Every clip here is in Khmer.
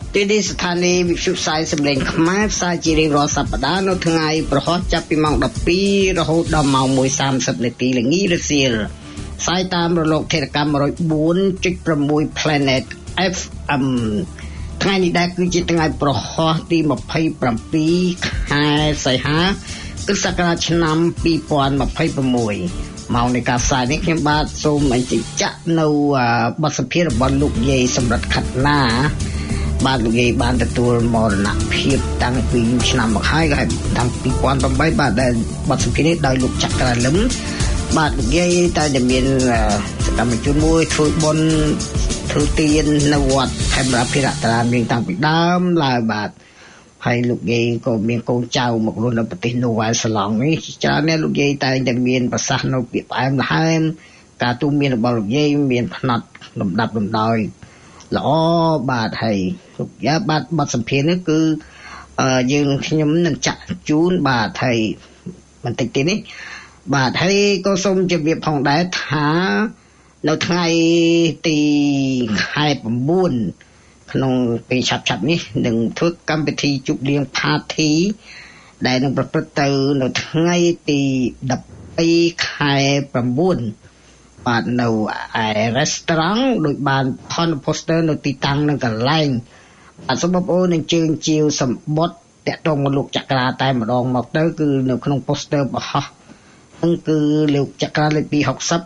ទីនេះស្ថានីយ៍វិទ្យុផ្សាយសម្លេងខ្មែរផ្សាយជារៀងរាល់សប្តាហ៍នៅថ្ងៃប្រហោះចាប់ពីម៉ោង 12 រហូតដល់ម៉ោង 1:30 នាទីល្ងាចរសៀលផ្សាយតាមរលកធាតុកម្ម 104.6 Planet FM ថ្ងៃនេះដែរគឺជាថ្ងៃប្រហោះទី 27 ខែសីហាគ្រិស្តសករាជឆ្នាំ 2026 ម៉ោងនៃការផ្សាយនេះខ្ញុំបាទសូមអញ្ជើញចាក់នៅបទសម្ភាសន៍របស់លោកយាយសម្រិទ្ធខិតណាបាទលោកយាយបានទទួលមរណភាពតាំងពីឆ្នាំមកហើយក៏តាំងពី2008បាទដែលបទសម្ភាសន៍នេះដោយលោកចក្រាលឹមបាទលោកយាយតែមានសកម្មជនមួយធ្វើបុណ្យធ្វើទាននៅវត្តខេមរភិរតរាមតាំងពីដើមឡើយបាទហើយលោកយាយក៏មានកូនចៅមករស់នៅប្រទេសនូវែលសេឡង់នេះច្រើនណាស់លោកយាយតែមានប្រសាសន៍នៅពាក្យផ្អែមល្ហែមការទូន្មានរបស់លោកយាយមានផ្នែកលំដាប់លំដោយល្អបាទហើយលោកយាយបាទបទសម្ភាសន៍នេះគឺយើងខ្ញុំនឹងចាក់ជូនបាទហើយបន្តិចទៀតនេះបាទហើយក៏សូមជម្រាបផងដែរថានៅថ្ងៃទីខែ9ក្នុងពេលឆាប់ៗនេះនឹងធ្វើកម្មវិធីជប់លៀង Party ដែលនឹងប្រព្រឹត្តទៅនៅថ្ងៃទី12ខែ9បាទនៅឯ restaurant ដោយបានផន poster នៅទីតាំងនឹងកន្លែងបាទសូមបងប្អូននឹងជើញជាវសម្បត្តិតាក់ទងមកលោកចក្រាតែម្ដងមកទៅគឺនៅក្នុង poster បោះហ្នឹងគឺលោកចក្រាលេខ260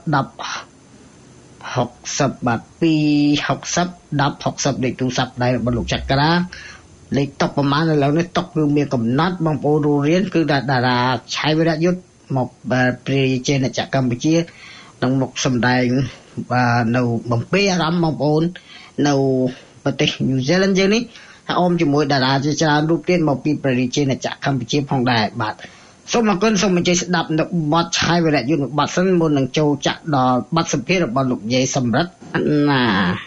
60បាទ260 10 60លេខទូរស័ព្ទដៃរបស់លោកចក្រាលេខតុកប្រមាណឥឡូវនេះតុកគឺមានកំណត់បងប្អូនរៀនគឺតារាឆៃវិរៈយុទ្ធមកព្រះរាជាណាចក្រកម្ពុជានឹងមកសម្ដែងនៅបំពេអារម្មណ៍បងប្អូននៅប្រទេសញូហ្សេឡង់យើងនេះហើយអមជាមួយតារាជាច្រើនរូបទៀតមកពីព្រះរាជាណាចក្រកម្ពុជាផងដែរបាទសូមអរគុណសូមអញ្ជើញស្ដាប់នៅបទឆៃវិរៈយុទ្ធបាត់សិនមុននឹងចូលចាក់ដល់បទសម្ភាសន៍របស់លោកយាយសម្រិទ្ធណា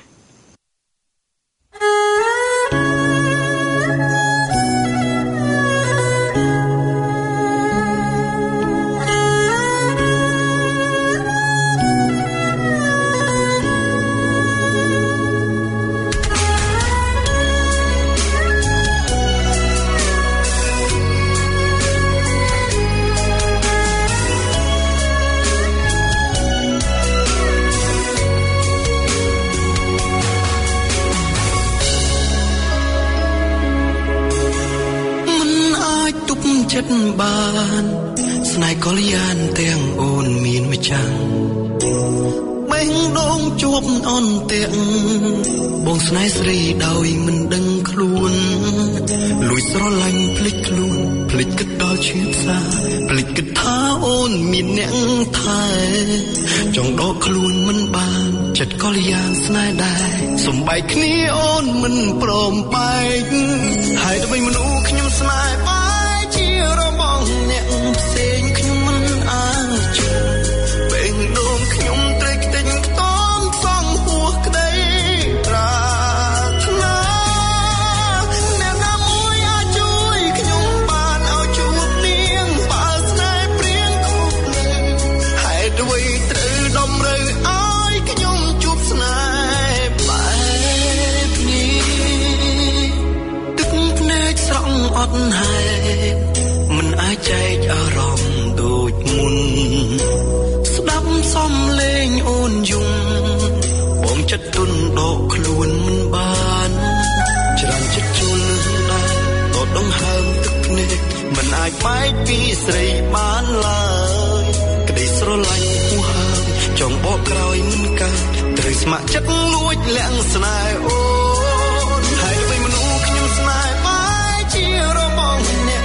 បានស្នេហ៍កលយានទាំងអូនមានម្ចាស់បេះដូងជាប់អន់ទាំងបងស្នេហ៍ស្រីដោយមិនដឹងខ្លួនលួចស្រឡាញ់ភ្លេចខ្លួនភ្លេចគិតដល់ឈឺផ្សាភ្លេចគិតថាអូនមានអ្នកថែចង់ដកខ្លួនមិនបានចិត្តកលយានស្នេហ៍ដែរសំបែកគ្នាអូនមិនព្រមបែកហើយដើម្បីមនុស្សខ្ញុំស្នេហ៍របស់អ្នកផ្សេងខ្ញុំមិនអាចជឿបេះដូងខ្ញុំត្រេកទិញខ្ទមសងហួសក្តីប្រាថ្នាអ្នកណាមួយអាចជួយខ្ញុំបានឲ្យជួបនាងបើស្នេហ៍ព្រៀងខុសលើហេតុអ្វីត្រូវតម្រូវឲ្យខ្ញុំជួបស្នេហ៍បែបនេះទឹកភ្នែកស្រក់អត់ហេតុមិនអាចចែកអារម្មណ៍ដូចមុនស្ដាប់សំឡេងអូនយំបងចិត្តទុនដកខ្លួនមិនបានច្រើនចិត្តជន់ដែរដកដង្ហើមទឹកភ្នែកមិនអាចបែកពីស្រីបានឡើយក្តីស្រឡាញ់ហួសហើយចង់បកក្រោយមិនកើតត្រូវស្ម័គ្រចិត្តលួចលាក់ស្នេហ៍អូនហើយដើម្បីមនុស្សខ្ញុំស្នេហ៍បែកជារបស់អ្នក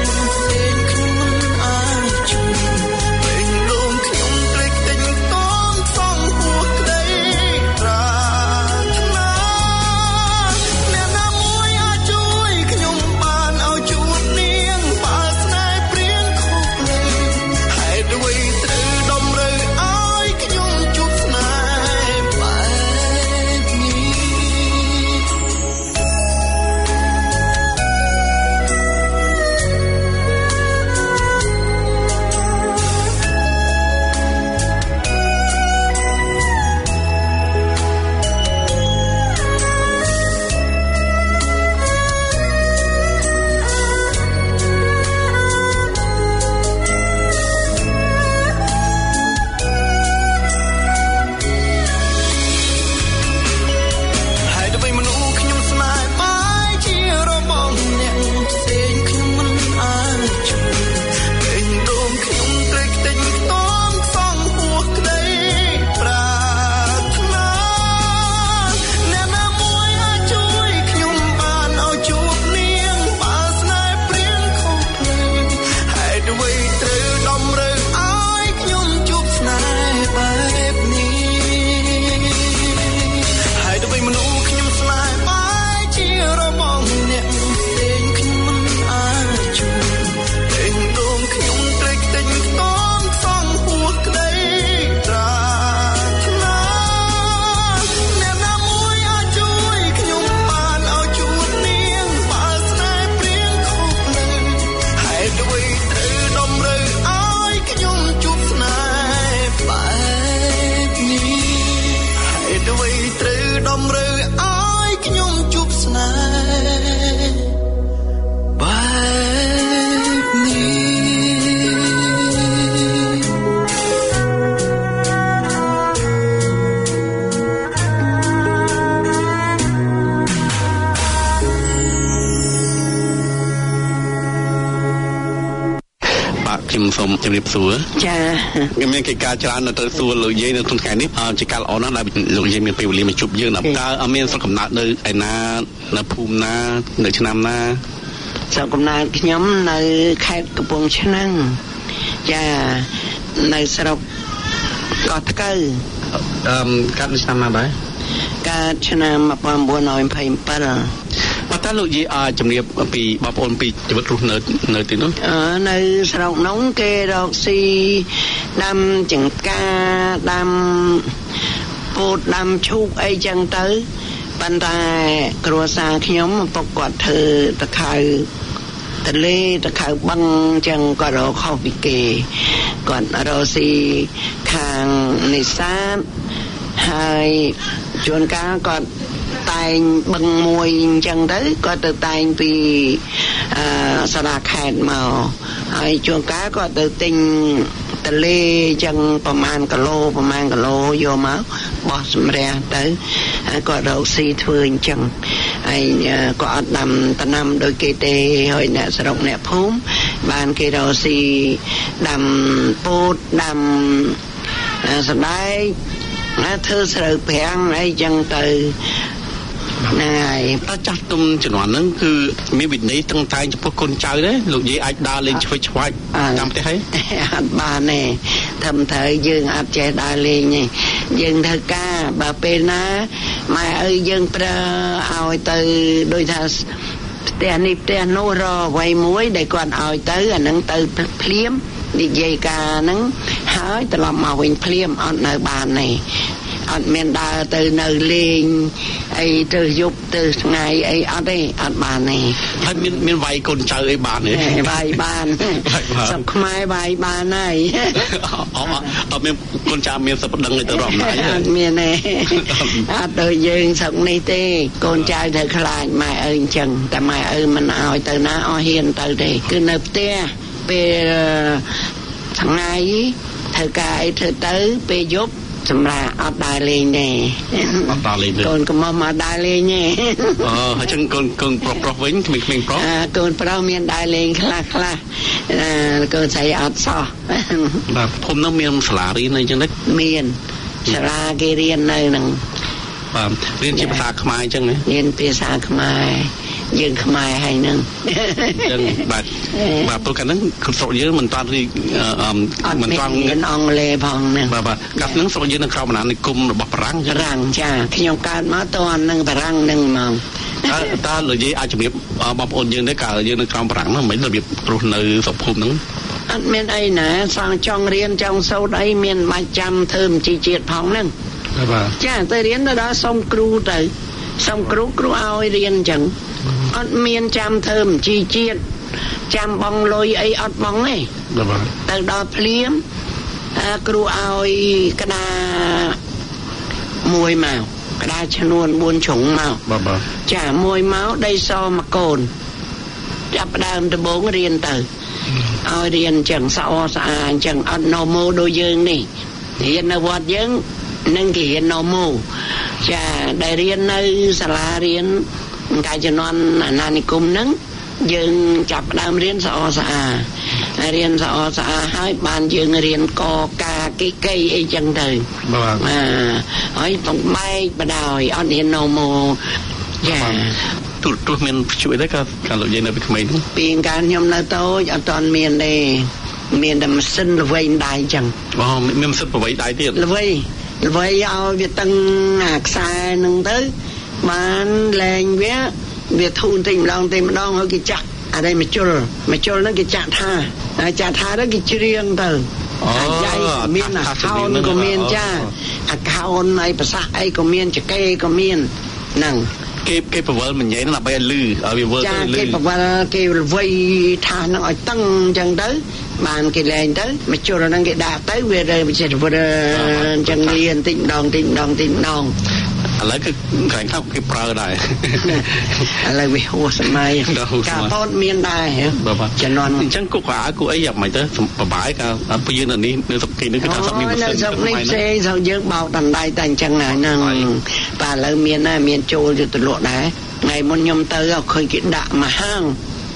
បាទខ្ញុំសូមជម្រាបសួរចាខ្ញុំមានកិច្ចការច្រើននៅទៅសួរលោកយាយនៅក្នុងថ្ងៃនេះជាការល្អណាស់ដែលលោកយាយមានពេលវេលាមកជួបយើងតើមានស្រុកកំណើតនៅឯណានៅភូមិណានៅឆ្នាំណាស្រុកកំណើតខ្ញុំនៅខេត្តកំពង់ឆ្នាំងចានៅស្រុកកោះថ្កូវកាត់ឆ្នាំណាដែរកាត់ឆ្នាំ1927បាទតើលោកយាយអាចជំរាបពីបងប្អូនពីជីវិតរស់នៅទីនោះនៅស្រុកនោះគេរកស៊ីដាំចង្ការដាំពោតដាំឈូកអីចឹងទៅប៉ុន្តែគ្រួសារខ្ញុំពុកគាត់ធ្វើតខៅតលេតខៅបឹងចឹងគាត់រកខុសពីគេគាត់រកស៊ីខាងនេសាទហើយជួនកាលគាត់តែងបឹងមួយអញ្ចឹងទៅគាត់ទៅតែងពីសាលាខេត្តមកហើយជួនកាលគាត់ទៅទិញតលេអញ្ចឹងប្រហែលគីឡូយកមកបោះសម្រះទៅហើយគាត់រកស៊ីធ្វើអញ្ចឹងហើយគាត់អត់ដាំដំណាំដូចគេទេហើយអ្នកស្រុកអ្នកភូមិបានគេរកស៊ីដាំពោតដាំសណ្តែកធ្វើស្រូវប្រាំងអីចឹងទៅណែតែចាស់ទុំជំនាន់ហ្នឹងគឺមានវិន័យតឹងតែងចំពោះកូនចៅដែរលោកយាយអាចដើរលេងឆ្វេងឆ្វាយតាមផ្ទះហើយអត់បានទេធំត្រូវយើងអត់ចេះដើរលេងទេយើងធ្វើការបើពេលណាម៉ែអើយយើងប្រើឲ្យទៅដូចថាផ្ទះនេះផ្ទះនោះរអ្វីមួយដែលគាត់ឲ្យទៅអាហ្នឹងទៅភ្លាមនិយាយការហ្នឹងហើយត្រឡប់មកវិញភ្លាមអត់នៅបានទេអត់មានដើរទៅនៅលេងអីទៅយប់ទៅថ្ងៃអីអត់ទេអត់បានទេហើយមានវាយកូនចៅអីបានទេវាយបានស្រុកខ្មែរវាយបានហើយអត់មានកូនចៅមានសប្ដឹងទៅរំណាយអត់មានទេអត់ដូចយើងស្រុកនេះទេកូនចៅត្រូវខ្លាចម៉ែឪអញ្ចឹងតែម៉ែឪមិនឲ្យទៅណាអស់ហ៊ានទៅទេគឺនៅផ្ទះពេលថ្ងៃធ្វើការអីធ្វើទៅពេលយប់សម្រាប់អត់ដើរលេងទេអត់ដើរលេងទេកូនកុំមកដើរលេងទេហើយចឹងកូនប្រុសវិញក្មេងប្រុសកូនប្រុសមានដើរលេងខ្លះកូនស្រីអត់សោះបាទភូមិនោះមានសាលារៀនអីចឹងទេមានសាលាគេរៀននៅហ្នឹងបាទរៀនជាភាសាខ្មែរអញ្ចឹងណារៀនភាសាខ្មែរយើងខ្មែរហើយហ្នឹងអញ្ចឹងបាទព្រោះកាលហ្នឹងស្រុកយើងមិនតាន់រៀនមិនតាន់រៀនអង់គ្លេសផងហ្នឹងបាទកាលហ្នឹងស្រុកយើងនៅក្រោមអាណានិគមរបស់បារាំងចាខ្ញុំកើតមកតអានឹងបារាំងហ្នឹងហ្មងតើលោកយាយអាចជម្រាបបងប្អូនយើងដែរកាលយើងនៅក្រោមបារាំងហ្នឹងមិនរបៀបរស់នៅស្រុកភូមិហ្នឹងអត់មានអីណាសងចង់រៀនចង់សូត្រអីមានបាច់ចាំធ្វើមជីជាតិផងហ្នឹងបាទចាទៅរៀនទៅដល់សុំគ្រូទៅសុំគ្រូឲ្យរៀនអញ្ចឹងអត់មានចាំធ្វើមជីជាតិចាំបងលុយអីអត់បងទេបាទទៅដល់ភ្លាមគ្រូឲ្យក្តារមួយមកក្តារឈ្នួន4ជ្រុងមកបាទចាមួយមកដីសមួយកូនចាប់ដើមដំបូងរៀនទៅឲ្យរៀនអញ្ចឹងស្អាតអញ្ចឹងអត់ណូម៉ូដូចយើងនេះរៀននៅវត្តយើងនឹងគេរៀនណូម៉ូចាដែលរៀននៅសាលារៀនកាលជំនាន់អាណានិគមហ្នឹងយើងចាប់ដើមរៀនស្អាតរៀនស្អាតហើយបានយើងរៀនកកាគិកីអីចឹងទៅបាទហើយបងបែកបដ ாய் អត់រៀនណូម៉ូចាទោះមានជួយដែរកាលលោកយាយនៅពីក្មេងពីកាលខ្ញុំនៅតូចអត់ទាន់មានទេមានតែម៉ាស៊ីនល្វែងដៃចឹងមានម៉ាស៊ីនល្វែងដៃទៀតល្វែងឲ្យវាតឹងអាខ្សែនឹងទៅបានលែងវាធូរតិចម្ដងហើយគេចាក់អីមកជុលហ្នឹងគេចាក់ថាទៅគេច្រៀងទៅអាយ៉ៃមានអាខោនក៏មានចាអាខោនអីប្រសាសអីក៏មានចកេក៏មានហ្នឹងគេប្រវល់មិនញ៉ៃហ្នឹងដើម្បីឲ្យលឺឲ្យវាវើទៅលឺគេប្រវល់គេវាយថាហ្នឹងឲ្យតឹងអញ្ចឹងទៅបានគេលែងទៅមកជុលហ្នឹងគេដាក់ទៅវាវិចិត្រអញ្ចឹងលៀនតិចម្ដងឥឡូវគឺក្រែងថាគេប្រើដែរឥឡូវវាហួសសម័យការបោតមានដែរជំនាន់អញ្ចឹងគូកអាគូអីយ៉ាងម៉េចទៅបបាយកាពីយើងនៅនេះនៅស្រុកគេនេះគឺថាស្រុកនេះនៅស្រុកនេះផ្សេងស្រុកយើងបោកដណ្ដៃតែអញ្ចឹងហ្នឹងបាទឥឡូវមានចូលទៅលក់ដែរថ្ងៃមុនខ្ញុំទៅឃើញគេដាក់មកហាង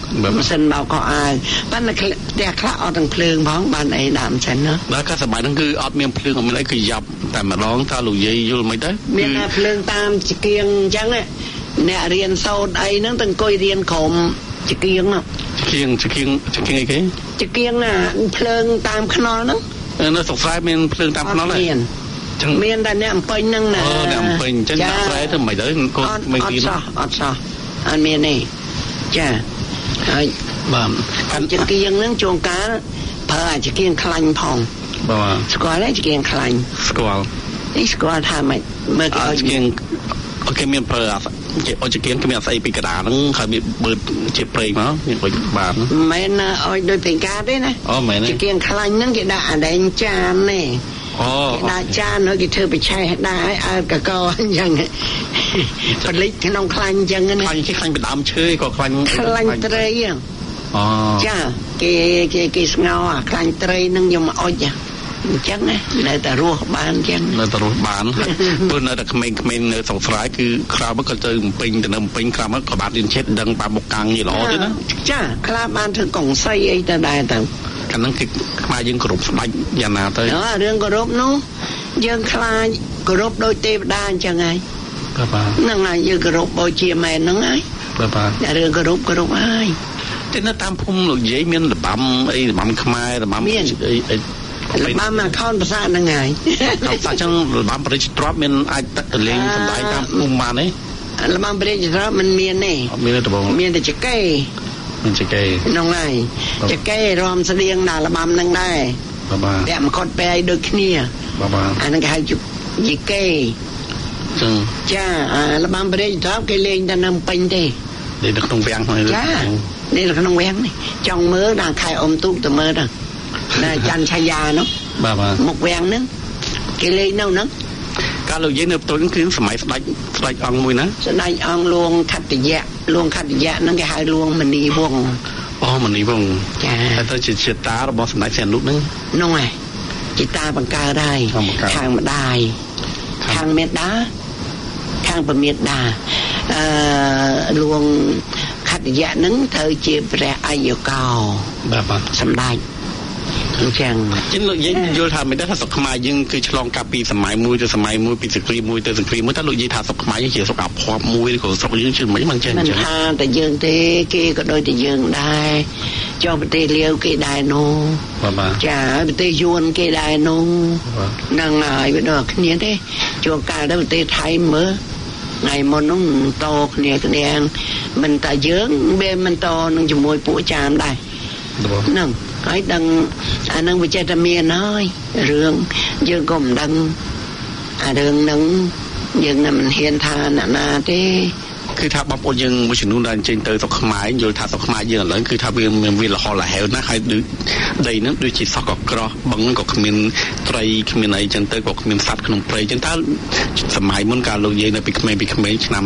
សិនមកក៏អាចប៉ុន្តែផ្ទះខ្លះអត់ទាំងភ្លើងផងបានអីដើមចឹងណាបាទក៏សម័យហ្នឹងគឺអត់មានភ្លើងអត់មានអីគឺយ៉ាប់តែម្ដងតើលោកយាយយល់មិនទៅមានតែភ្លើងតាមចង្គៀងអញ្ចឹងអ្នករៀនសូត្រអីហ្នឹងទៅអង្គុយរៀនក្រុមចង្គៀងចង្គៀងអីគេចង្គៀងណាភ្លើងតាមខ្នល់ហ្នឹងនៅស្រុកស្រែមានភ្លើងតាមខ្នល់ទេមានតែអ្នកអំពេញហ្នឹងណាអ្នកអំពេញអញ្ចឹងដាក់ស្រែទៅមិនទៅកូនមិនគីអត់សោះអត់មានទេចាហើយបាទចង្គៀងហ្នឹងជួនកាលប្រើអាចង្គៀងខ្លាញ់ផងបាទស្គាល់ទេចង្គៀងខ្លាញ់ស្គាល់នេះស្គាល់ថាម៉េចមើលគេចង្គៀងគេមានប្រើអចង្គៀងគេមានស្អីពីកណ្ដាលហ្នឹងហើយវាបើជាព្រៃមកមានបុយបានមិនអោយដូចពេញកាទេណាមែនទេចង្គៀងខ្លាញ់ហ្នឹងគេដាក់អាដែងចានទេគេដាក់ចានហើយគេធ្វើបិឆេះដាក់ឲ្យអើកកអញ្ចឹងបលិចក្នុងខ្លាញ់អញ្ចឹងណាខ្លាញ់គេខ្លាញ់បដាមឈើក៏ខ្លាញ់ត្រីចាគេស្ងោខ្លាញ់ត្រីនឹងយកមកអុចអញ្ចឹងណានៅតែរស់បានអញ្ចឹងនៅតែរស់បានព្រោះនៅតែក្មេងៗនៅស្រុកស្រែគឺក្រៅមកក៏ទៅបំពេញទៅនៅបំពេញក្រៅមកក៏បានរៀនចិត្តដឹងបាមុខកាំងនេះល្អទេណាចាខ្លះបានធ្វើកងសីអីទៅដែរទៅអាហ្នឹងគឺខ្មែរយើងគោរពស្ដេចយ៉ាងណាទៅរឿងគោរពនោះយើងខ្លាចគោរពដោយទេវតាអញ្ចឹងហើយបាទហ្នឹងហើយយើងគោរពបូជាមែនហ្នឹងហើយបាទរឿងគោរពហើយតែនៅតាមភូមិលោកយាយមានរបាំអីរបាំខ្មែររបាំអីរបាំមកខោនភាសាហ្នឹងហើយខោនភាសាចឹងរបាំបរិយាទ្របមានអាចទៅលេងសម្ដែងតាមភូមិបានទេរបាំបរិយាទ្របមិនមានទេអត់មានទេបងមានតែចកេមានចកេហ្នឹងហើយចកេរំស្តៀងដល់របាំហ្នឹងដែរបាទតែមកគាត់បែរដូចគ្នាបាទអាហ្នឹងគេហៅចកេចឹងចារបាំបរិយាទ្របគេលេងតែនៅពេញទេលេងនៅក្នុងវាំងហ្នឹងចាលេងនៅក្នុងវាំងនេះចង់មើលដល់ខែអ៊ំទូកទៅមើលដល់នៅច័ន្ទឆាយានោះបាទមុខវាំងហ្នឹងគេលេងនៅហ្នឹងកាលលោកយាយនៅផ្ទុយគឺសម័យស្ដេចអង្គមួយណាស្ដេចអង្គលួងខត្តយៈហ្នឹងគេហៅលួងមនីវង្សមនីវង្សចាតែទៅជាជាតារបស់សម្ដេចសៀនលុកហ្នឹងហើយជាតាបង្កើតហើយខាងម្ដាយខាងមេដាខាងប្រមេដាលួងខត្តយៈហ្នឹងត្រូវជាព្រះអាយុកោបាទសម្ដេចអញ្ចឹងលោកយាយយល់ថាមិនដឹងថាស្រុកខ្មែរយើងគឺឆ្លងកាត់ពីសម័យមួយទៅសម័យមួយពីសង្គ្រាមមួយទៅសង្គ្រាមមួយតើលោកយាយថាស្រុកខ្មែរយើងជាស្រុកអភ័ព្វមួយឬក៏ស្រុកយើងជាមិនអញ្ចឹងមិនថាតែយើងទេគេក៏ដូចតែយើងដែរចុះប្រទេសលាវគេដែរនោះចាប្រទេសយួនគេដែរនោះហ្នឹងហើយវាដូចគ្នាទេជួនកាលទៅប្រទេសថៃមើលថ្ងៃមុននោះតគ្នាមិនតែយើងវាមិនតនឹងជាមួយពួកចាមដែរហ្នឹងហើយដឹងអានឹងវិចិត្រមានហើយរឿងយើងក៏មិនដឹងអារឿងហ្នឹងយើងមិនហ៊ានថាអ្នកណាទេគឺថាបងប្អូនយើងមួយចំនួនដែលចេញទៅស្រុកខ្មែរយល់ថាស្រុកខ្មែរយើងឥឡូវគឺថាវាលហលហែវណាស់ហើយដីហ្នឹងដូចជាសក់ក៏ក្រោះបឹងក៏គ្មានត្រីគ្មានអីចឹងទៅក៏គ្មានសត្វក្នុងព្រៃចឹងតើសម័យមុនកាលលោកយាយនៅពីក្មេងឆ្នាំ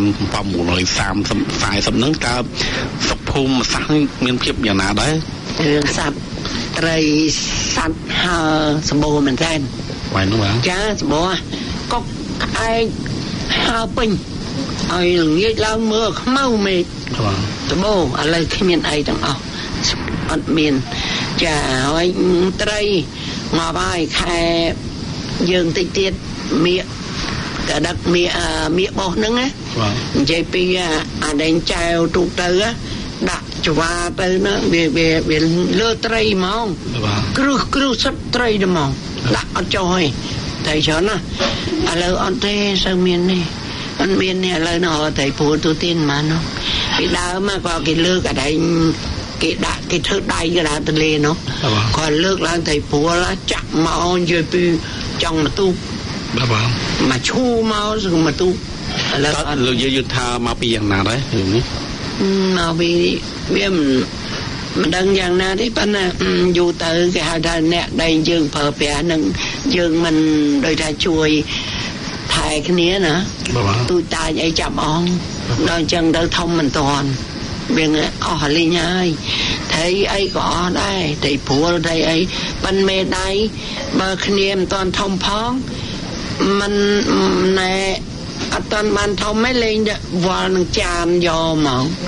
1930 40ហ្នឹងតើស្រុកភូមិសាស្ត្រមានភាពយ៉ាងណាដែររឿងសត្វត្រីសត្វហើសម្បូរមែនតើបាទនោះចាសម្បូរកុកឯកហើពេញឲ្យល្ងាចឡើងមើលខ្មៅមេឃដបោឥឡូវគ្មានអីទាំងអស់អត់មានចាហើយត្រីមកហើយខែយើងតិចទៀតមៀកកដឹកមៀកបោះហ្នឹងណានិយាយពីអាដែងចែវទូទៅដាក់ច្វាទៅណាវាលើត្រីហ្មងគ្រឹះសិតត្រីហ្មងដាក់អត់ចុះហើយតែច្រើនណាឥឡូវអត់ទេសូវមានទេអត់មាននេះឥឡូវនៅតែព្រោះទូទានហ្មងនោះពីដើមមកក៏គេលើកអាដែងគេដាក់គេធ្វើដៃគេដាក់ទលេនោះគាត់លើកឡើងតែព្រោះចាក់មកនិយាយពីចង់មកទូបាទមកឈូមកសឹងមកទូឥឡូវលោកយាយយល់ថាមកពីយ៉ាងណាដែររឿងនេះមកពីវាមិនដឹងយ៉ាងណាទេប៉ុន្តែយូរទៅគេហៅថាអ្នកដៃយើងប្រើប្រាស់នឹងយើងមិនដូចថាជួយថែគ្នាណាទូតាយអីចាប់អងដល់អញ្ចឹងទៅធំមិនតាន់វាអស់លីងហើយថៃអីក៏អស់ដែរថៃព្រួលថៃអីប៉ិនមេដៃបើគ្នាមិនតាន់ធំផងមិនណែអត់តាន់បានធំឯងលេងវល់នឹងចានយកហ្មង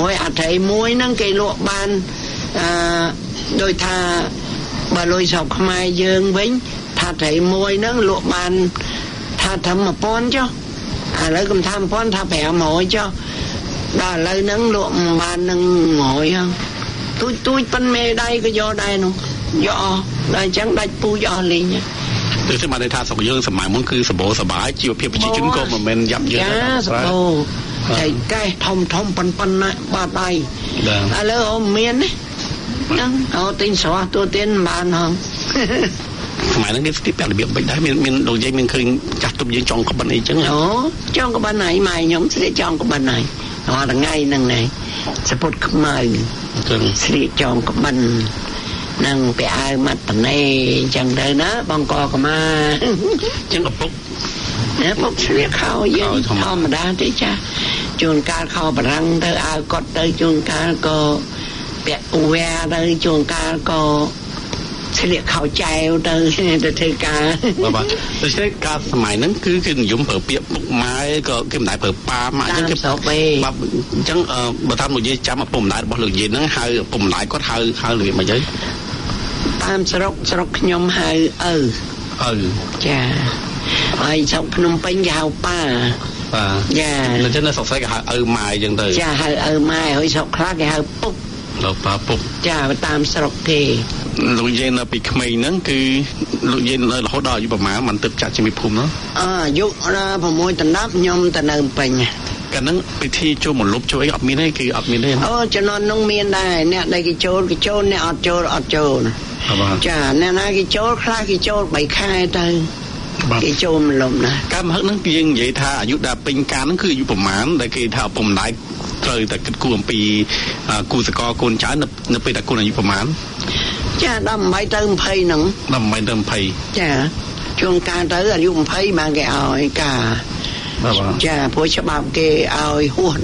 អូយអត់ត្រីមួយហ្នឹងគេលក់បានដោយថាបើលុយស្រុកខ្មែរយើងវិញថាត្រីមួយហ្នឹងលក់បានថាត្រឹម 1000 ចុះឥឡូវខ្ញុំថា 1000 ថា 500 ចុះដល់ឥឡូវហ្នឹងលក់បាននឹង100ហ្នឹងទូចប៉ុនមេដៃក៏យកដែរនោះយកអស់ដល់អញ្ចឹងដាច់ពូជអស់លេងទៅស្មានថាស្រុកយើងសម័យមុនគឺសបោសបាយជីវភាពប្រជាជនក៏មិនមែនយ៉ាប់យឺតដែរសបោចៃកែធំប៉ុនណាបាត់ដៃឥឡូវអត់មានហ្នឹងអត់ទិញស្រស់ទូទានបានហងសម័យហ្នឹងគេស្ទាបរបៀបមិនដែរមានលោកយាយមានឃើញចាស់ទុំយើងចង់ក្បិនអីចឹងអូចង់ក្បិនហើយម៉ែខ្ញុំស្រីចង់ក្បិនហើយរាល់ថ្ងៃហ្នឹងឯងសពុតខ្មៅស្រីចង់ក្បិននឹងពាក់អាវម៉ាត់តនេអញ្ចឹងទៅណាបងកកម៉ាអញ្ចឹងឪពុកពុកស្លៀកខោយើងធម្មតាទេចាជួនកាលខោបារាំងទៅអាវកត់ទៅជួនកាលក៏ពាក់វែទៅជួនកាលក៏ស្លៀកខោចែវទៅធ្វើការបាទដូច្នេះការសម័យហ្នឹងគឺគេនិយមប្រើពាក្យពុកម៉ែក៏គេមិនដែរប្រើប៉ាម៉ាក់អញ្ចឹងគេបាទអញ្ចឹងបើតាមលោកយាយចាំឪពុកម្ដាយរបស់លោកយាយហ្នឹងហៅឪពុកម្ដាយគាត់ហៅរបៀបម៉េចទៅតាមស្រុកខ្ញុំហៅឪចាហើយស្រុកភ្នំពេញគេហៅប៉ាបាទចាអញ្ចឹងនៅស្រុកស្រីគេហៅឪម៉ែអញ្ចឹងទៅចាហៅឪម៉ែហើយស្រុកខ្លះគេហៅពុកលោកប៉ាពុកចាតាមស្រុកគេលោកយាយនៅពីក្មេងហ្នឹងគឺលោកយាយនៅរហូតដល់អាយុប្រហែលមិនទៅចាក់ជាមីភូមិហ្នឹងអាយុ6 ដណ្ដាប់ខ្ញុំទៅនៅពេញកាលហ្នឹងពិធីចូលមកលុបចូលអីអត់មានទេគឺអត់មានទេអូជំនាន់នោះមានដែរអ្នកដែលគេចូលអ្នកអត់ចូលចាអ្នកណាគេចូលខ្លះគេចូល3ខែទៅគេចូលមកលុបណាការមហឹកហ្នឹងយើងនិយាយថាអាយុដល់ពេញការហ្នឹងគឺអាយុប្រហែលដែលគេថាឪពុកម្ដាយត្រូវតែគិតគូរអំពីគូសកលកូនចៅនៅពេលតែកូនអាយុប្រហែលចា18ទៅ20ហ្នឹង 18ទៅ20 ចាជួនកាលទៅអាយុ20បានគេឲ្យការចាព្រោះច្បាប់គេឲ្យហួស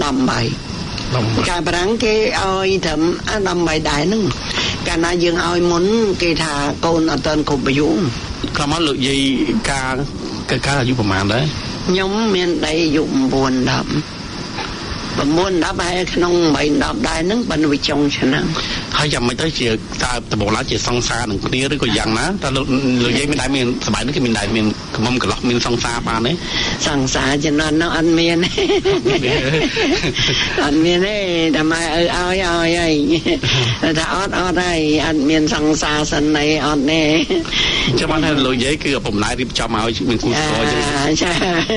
18ការបារាំងគេឲ្យត្រឹម18ដែរហ្នឹងកាលណាយើងឲ្យមុនគេថាកូនអត់ទាន់គ្រប់អាយុក្រោយមកលោកយាយការអាយុប្រហែលដែរខ្ញុំមានដីអាយុ9 10ហើយក្នុង8 10ដែរហ្នឹងបានវាចុងឆ្នាំហើយយ៉ាងម៉េចទៅជាតើដំបូងឡើយជាសង្សារនឹងគ្នាឬក៏យ៉ាងណាតើលោកយាយមិនដែរមានសបាយនេះគេមានដែរមានកំកន្លោះមានសង្សារបានទេសង្សារជំនាន់នោះអត់មានទេតែម៉ែឲ្យហើយថាអត់ហើយអត់មានសង្សារសិនអីអត់ទេចាំបានថាលោកយាយគឺឪពុកម្ដាយរៀបចំឲ្យមានគូស្រករចឹងចា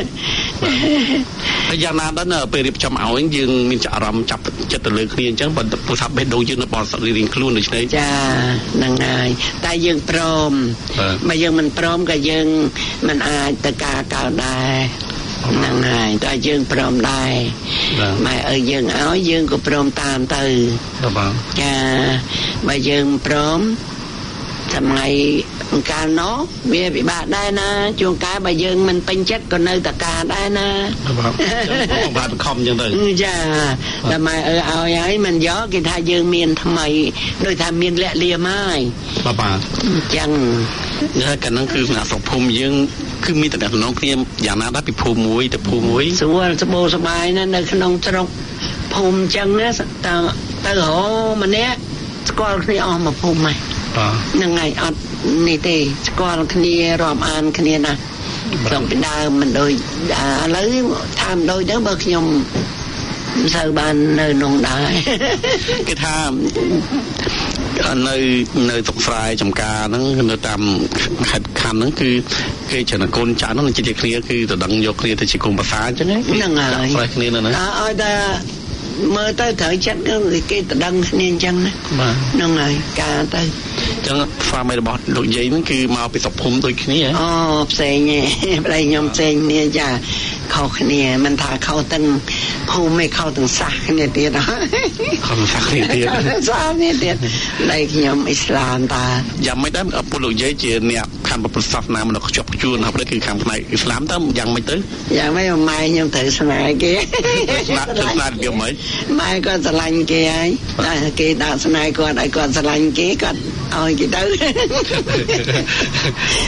ហើយយ៉ាងណាដល់នៅពេលរៀបចំឲ្យយើងមានអារម្មណ៍ចាប់ចិត្តទៅលើគ្នាអញ្ចឹងបើពុទ្ធបេះដូងយើងនៅបរិសុទ្ធរៀងខ្លួនដូច្នេះចាហ្នឹងហើយតែយើងព្រមបើយើងមិនព្រមក៏យើងមិនអាចទៅការកើតដែរហ្នឹងហើយតែយើងព្រមដែរម៉ែឲ្យយើងឲ្យយើងក៏ព្រមតាមទៅចាបើយើងព្រមសម័យកាលនោះវាពិបាកដែរណាជួនកាលបើយើងមិនពេញចិត្តក៏នៅតែការដែរណាបងបាទខំអញ្ចឹងទៅចាតែម៉ែឲ្យហើយមិនយកគេថាយើងមានថ្មីដូចថាមានលាក់លៀមហើយបាទអញ្ចឹងកាលហ្នឹងគឺស្រុកភូមិយើងគឺមានតំណែងគ្នាយ៉ាងណាដែរពីភូមិមួយទៅភូមិមួយស្រួលស្បោសបាយណានៅក្នុងស្រុកភូមិអញ្ចឹងណាទៅរម្នាក់ស្គាល់គ្នាអស់មកភូមិហ្នឹងហើយអត់នេះទេស្គាល់គ្នារាប់អានគ្នាណាត្រង់ពីដើមមិនដូចឥឡូវថាមិនដូចទៅបើខ្ញុំមិនសូវបាននៅក្នុងដែរគេថានៅស្រុកស្រែចំការហ្នឹងនៅតាមខេត្តខណ្ឌហ្នឹងគឺគេច្រើនកូនចៅហ្នឹងនិយាយគ្នាគឺទៅដឹងយកគ្នាទៅជាគុំភាសាអញ្ចឹងហ្នឹងហើយស្រែគ្នានៅហ្នឹងឲ្យតែមើលទៅត្រូវចិត្តគេទៅដឹងគ្នាអញ្ចឹងណាហ្នឹងហើយការទៅអញ្ចឹងស្វាមីរបស់លោកយាយហ្នឹងគឺមកពីស្រុកភូមិដូចគ្នាអូផ្សេងទេប្តីខ្ញុំផ្សេងគ្នាចាខុសគ្នាមិនថាខុសទាំងភូមិឯខុសទាំងសាសគ្នាទៀតខុសសាសគ្នាទៀតសាសគ្នាទៀតប្តីខ្ញុំអ៊ីស្លាមតាយ៉ាងមិនដែរឪពុកលោកយាយជាអ្នកខាងពុទ្ធសាសនាមកខ្ជាប់ខ្ជួនហើយប្តីគឺខាងផ្នែកអ៊ីស្លាមតើយ៉ាងមិនទៅយ៉ាងម៉េចម៉ែខ្ញុំត្រូវស្នេហ៍គេស្នេហ៍គេមិនម៉ែគាត់ស្រឡាញ់គេហើយតែគេដាក់ស្នេហ៍គាត់ឲ្យគាត់ស្រឡាញ់គេគាត់ឲ្យគេទៅ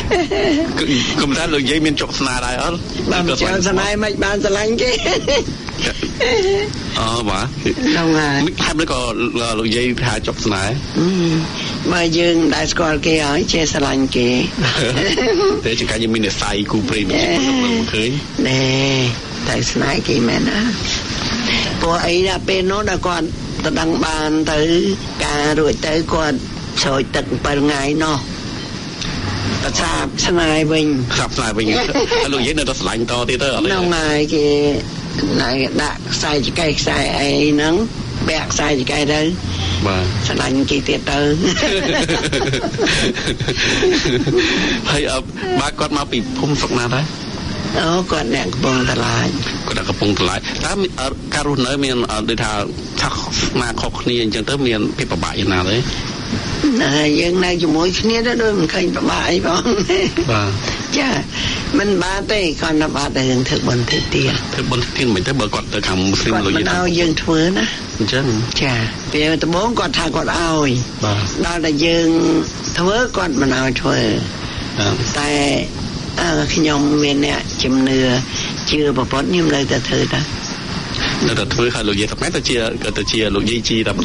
គុំថាលោកយាយមានចុកស្នេហ៍ដែរអត់បានចុកស្នេហ៍មិនបានស្រឡាញ់គេបាទហ្នឹងហើយហើយមិនក៏លោកយាយថាចប់ស្នេហ៍បើយើងដែលស្គាល់គេហើយចេះស្រឡាញ់គេតែចង្កាយើងមាននិស្ស័យគូព្រេងមិនឃើញណែតែស្នេហ៍គេមែនណាព្រោះអីដល់ពេលនោះដល់គាត់ទៅដឹងបានទៅការរួចទៅគាត់ស្រោចទឹក7ថ្ងៃនោះប្រសាបស្នេហ៍វិញហើយលោកយាយនៅតែស្រឡាញ់តទៀតទៅអត់ទេហ្នឹងហើយគេដាក់ខ្សែចង្កេះខ្សែអីហ្នឹងបែកខ្សែចង្កេះទៅបាទស្រឡាញ់គេទៀតទៅហើយបើគាត់មកពីភូមិស្រុកណាដែរគាត់អ្នកកំពង់តឡាចគាត់កំពង់តឡាចតើការរស់នៅមានដូចថាណាខុសគ្នាអញ្ចឹងទៅមានភាពពិបាកយ៉ាងណាទេយើងនៅជាមួយគ្នាទៅដូចមិនឃើញពិបាកអីបងបាទចាមិនបាទេគាត់ទៅបាតែរឿងធ្វើបុណ្យទានមិនទៅបើគាត់ទៅខាងមូស្លីមលោកយើងឲ្យយើងធ្វើណាអញ្ចឹងចាពេលដំបូងគាត់ថាគាត់ឲ្យដល់តែយើងធ្វើគាត់មិនឲ្យធ្វើតែខ្ញុំមានអ្នកជំនឿជឿប្រពន្ធខ្ញុំនៅតែធ្វើតានៅតែធ្វើឲ្យលោកយាយតែទៅជាលោកយាយជីតែចា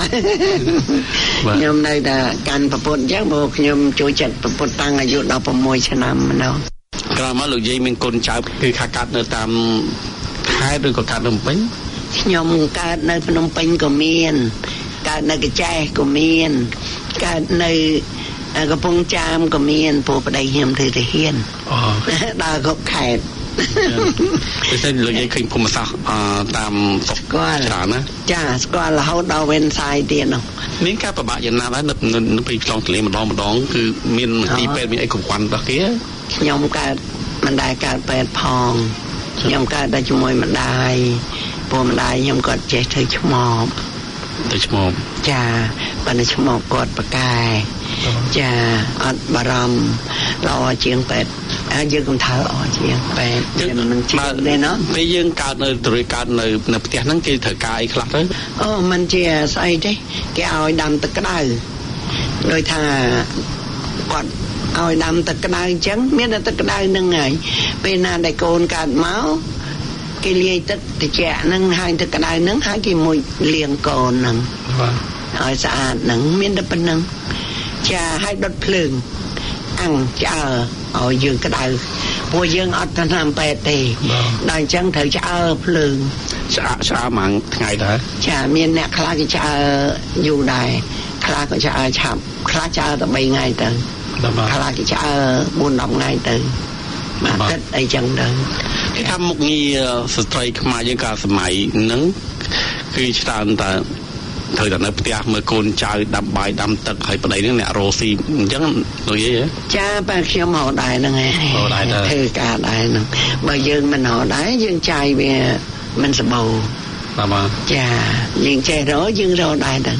ខ្ញុំនៅតែកាន់ប្រពន្ធអញ្ចឹងព្រោះខ្ញុំចូលចិត្តប្រពន្ធតាំងអាយុ16ឆ្នាំម្ដងក្រោយមកលោកយាយមានកូនចៅគឺខាកាត់នៅតាមខេត្តឬក៏កាត់នៅភ្នំពេញខ្ញុំកើតនៅភ្នំពេញក៏មានកើតនៅកញ្ចេះក៏មានកើតនៅកំពង់ចាមក៏មានព្រោះប្តីខ្ញុំធ្វើទាហានដល់គ្រប់ខេត្តពេលទៅលោកយាយឃើញភូមិសាស្ត្រតាមស្រុកច្រើនណាចាស្គាល់រហូតដល់វេនសាយទៀតនោះមានការប្របាក់យ៉ាងណាដែរនៅពេលឆ្លងទន្លេម្ដងគឺមានទីពេទ្យមានអីគ្រប់គ្រាន់ដល់គេខ្ញុំកើតមិនដែលកើតពេទ្យផងខ្ញុំកើតតែជាមួយម្ដាយព្រោះម្ដាយខ្ញុំគាត់ចេះធ្វើឆ្មបទៅឆ្មបចាបើនៅឆ្មបគាត់ប្រកែចាអត់បារម្ភល្អជាងពេទ្យយើងកុំថើល្អជាងពេទ្យយើងមិនជឿទេណាពេលយើងកើតនៅនៅផ្ទះហ្នឹងគេត្រូវការអីខ្លះទៅมันជាស្អីទេគេឲ្យដាំទឹកក្តៅដោយថាគាត់ឲ្យដាំទឹកក្តៅអញ្ចឹងមានតែទឹកក្តៅហ្នឹងហើយពេលណាដែលកូនកើតមកគេលាយទឹកត្រជាក់ហ្នឹងហើយទឹកក្តៅហ្នឹងហើយគេមួយលាងកូនហ្នឹងហើយស្អាតហ្នឹងមានតែប៉ុណ្្នឹងចាឲ្យដុតភ្លើងអាំងឆ្អើឲ្យយើងក្តៅព្រោះយើងអត់ទៅតាមពេទ្យទេដល់អញ្ចឹងត្រូវឆ្អើភ្លើងឆ្អើមួយថ្ងៃដែរចាមានអ្នកខ្លះគេឆ្អើយូរដែរខ្លះក៏ឆ្អើឆាប់ខ្លះឆ្អើតែ3ថ្ងៃទៅខ្លះគេឆ្អើ4-10ថ្ងៃទៅមកគិតអីចឹងទៅគេថាមុខងារស្ត្រីខ្មែរយើងកាលសម័យហ្នឹងគឺច្រើនតែត្រូវតែនៅផ្ទះមើលកូនចៅដាំបាយដាំទឹកហើយប្តីហ្នឹងអ្នករស់ស៊ីអញ្ចឹងលោកយាយចាបើខ្ញុំហៅដែរហ្នឹងឯងធ្វើការដែរហ្នឹងបើយើងមិនហៅដែរយើងចាយវាមិនសម្បូរបាទចាយើងចេះរកយើងរកដែរហ្នឹង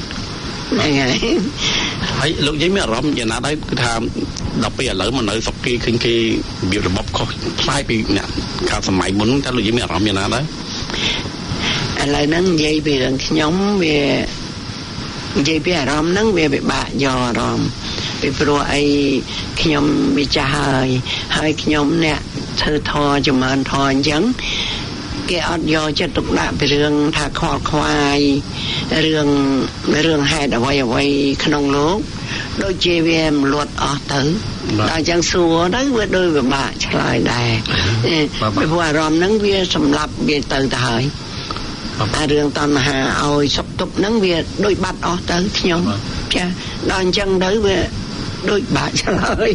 ហើយលោកយាយមានអារម្មណ៍យ៉ាងណាដែរគឺថាដល់ពេលឥឡូវមកនៅស្រុកគេឃើញគេរបៀបរបបខុសផ្លាយពីអ្នកកាលសម័យមុនតើលោកយាយមានអារម្មណ៍យ៉ាងណាដែរឥឡូវហ្នឹងនិយាយពីរឿងខ្ញុំវានិយាយពីអារម្មណ៍ហ្នឹងវាពិបាកយកអារម្មណ៍ពីព្រោះអីខ្ញុំវាចាស់ហើយខ្ញុំអ្នកធ្វើធម៌ចម្រើនធម៌អញ្ចឹងគេអត់យកចិត្តទុកដាក់ពីរឿងថាខ្វល់ខ្វាយរឿងហេតុអ្វីក្នុងលោកដូចជាវាមលត់អស់ទៅដល់អញ្ចឹងសួរទៅវាដូចពិបាកឆ្លើយដែរពីព្រោះអារម្មណ៍ហ្នឹងវាសម្លាប់វាទៅហើយតែរឿងតណ្ហាឲ្យសុខទុក្ខហ្នឹងវាដូចបាត់អស់ទៅខ្ញុំចាដល់អញ្ចឹងទៅវាដូចបាក់ឆ្លើយ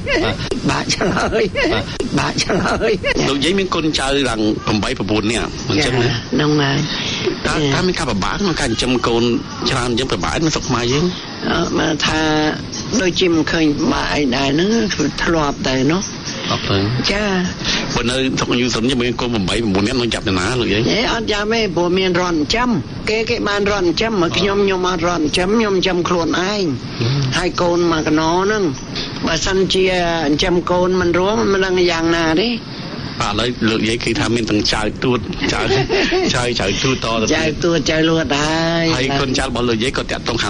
លោកយាយមានកូនចៅឡើង8-9នាក់អញ្ចឹងណាហ្នឹងហើយតើមានការពិបាកក្នុងការចិញ្ចឹមកូនច្រើនអញ្ចឹងពិបាកនៅស្រុកខ្មែរយើងមកថាដូចជាមិនឃើញបាក់អីដែរហ្នឹងគឺធ្លាប់ទៅនោះអត់ទៅចាបើនៅស្រុកយូរសិនមានកូន8-9នាក់នឹងចាប់ទៅណាលោកយាយអត់ចាំទេព្រោះមានរត់ចាំគេបានរត់ចាំមកខ្ញុំអត់រត់ចាំខ្ញុំចាំខ្លួនឯងហើយកូនមកកណោហ្នឹងបើសិនជាចាំកូនមិនរួមមិនដឹងយ៉ាងណាទេបាទឥឡូវលោកយាយគឺថាមានទាំងចៅទួតចៅទួតតចៅទួតចៅលួតដែរហើយកូនចៅរបស់លោកយាយក៏តាក់ទងខាងសិល្បៈ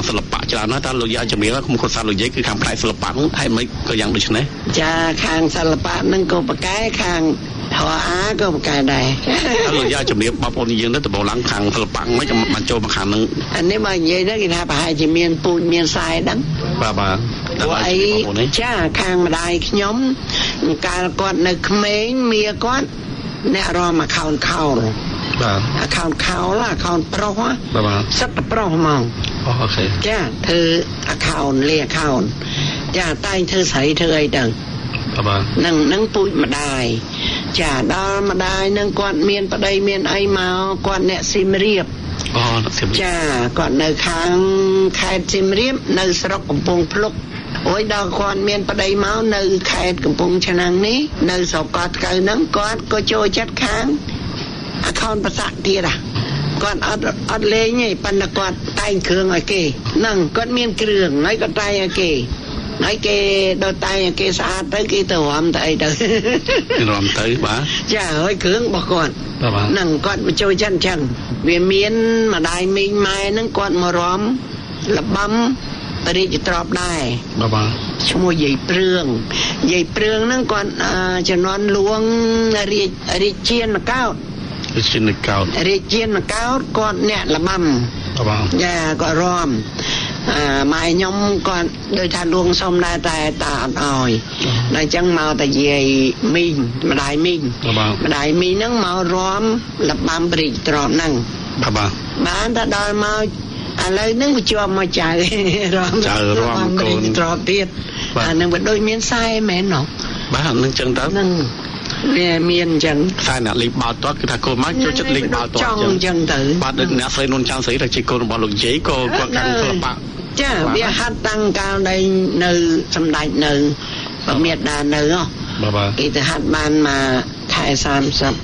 ច្រើនណាស់តើលោកយាយជំរាបខ្ញុំគាត់សាលោកយាយគឺខាងផ្នែកសិល្បៈហ្នឹងហើយមិនក៏យ៉ាងដូចនេះចាខាងសិល្បៈហ្នឹងក៏ប្រកែខាងធរអាក៏ប្រកែដែរហើយលោកយាយជំរាបបងប្អូនយើងទៅដំបូងឡើងខាងសិល្បៈមិនបានចូលមកខាងហ្នឹងអានេះមកនិយាយទៅគេថាប្រហែលជាមានពូជមានខ្សែដឹងបាទព្រោះអីចាខាងម្ដាយខ្ញុំកាលគាត់នៅក្មេងមាគាត់អ្នករមខោនខោលបាទខោនខោលខោនប្រុសបាទសិតតែប្រុសហ្មងអូខេចាធ្វើខោនលាខោនចាតែងធ្វើស្រីធ្វើអីទៅបាទនឹងពូចម្ដាយចាដល់ម្ដាយនឹងគាត់មានប្តីមានអីមកគាត់អ្នកសៀមរាបចាគាត់នៅខាងខេត្តសៀមរាបនៅស្រុកកំពង់ភ្លុកអូយដល់គាត់មានប្តីមកនៅខេត្តកំពង់ឆ្នាំងនេះនៅស្រុកគាត់កៅហ្នឹងគាត់ក៏ចូលចិត្តខាងអខោនប្រសាទៀតគាត់អត់លេងទេប៉ុន្តែគាត់តែងគ្រឿងឲ្យគេហ្នឹងគាត់មានគ្រឿងហើយគាត់តែងឲ្យគេហើយគេដល់តែងឲ្យគេស្អាតទៅគេទៅរំទៅអីទៅរំទៅបាទចាហើយគ្រឿងរបស់គាត់ហ្នឹងគាត់មកចូលចិត្តអញ្ចឹងវាមានម្ដាយមីងម៉ែហ្នឹងគាត់មករំលបំរាជទ្រព្យដែរបាទឈ្មោះយាយព្រឿងហ្នឹងគាត់ជំនាន់លួងរាជានកោតរាជានកោតគាត់អ្នកលបំបាទចាគាត់រំម៉ែខ្ញុំគាត់ដូចថាលួងសុំដែរតែតាអត់អោយដល់អញ្ចឹងមកតែយាយមីងម្ដាយមីងហ្នឹងមករំលបំរាជទ្រព្យហ្នឹងបានតែដល់មកឥឡូវហ្នឹងវាជាប់មកចៅរំកូនទ្រព្យទៀតអានឹងវាដូចមានខ្សែមែនណ៎បាទនឹងចឹងទៅហ្នឹងវាមានអញ្ចឹងខ្សែអ្នកលេងបាល់ទាត់គឺថាកូនមកចូលចិត្តលេងបាល់ទាត់អញ្ចឹងទៅបាទដូចអ្នកស្រីនុនច័ន្ទស្រីដែលជាកូនរបស់លោកយាយក៏គាត់កាន់សិល្បៈចាវាហាត់តាំងកាលដែលនៅសម្ដេចនៅប្រមាតានៅបាទគេទៅហាត់បានមកខែ30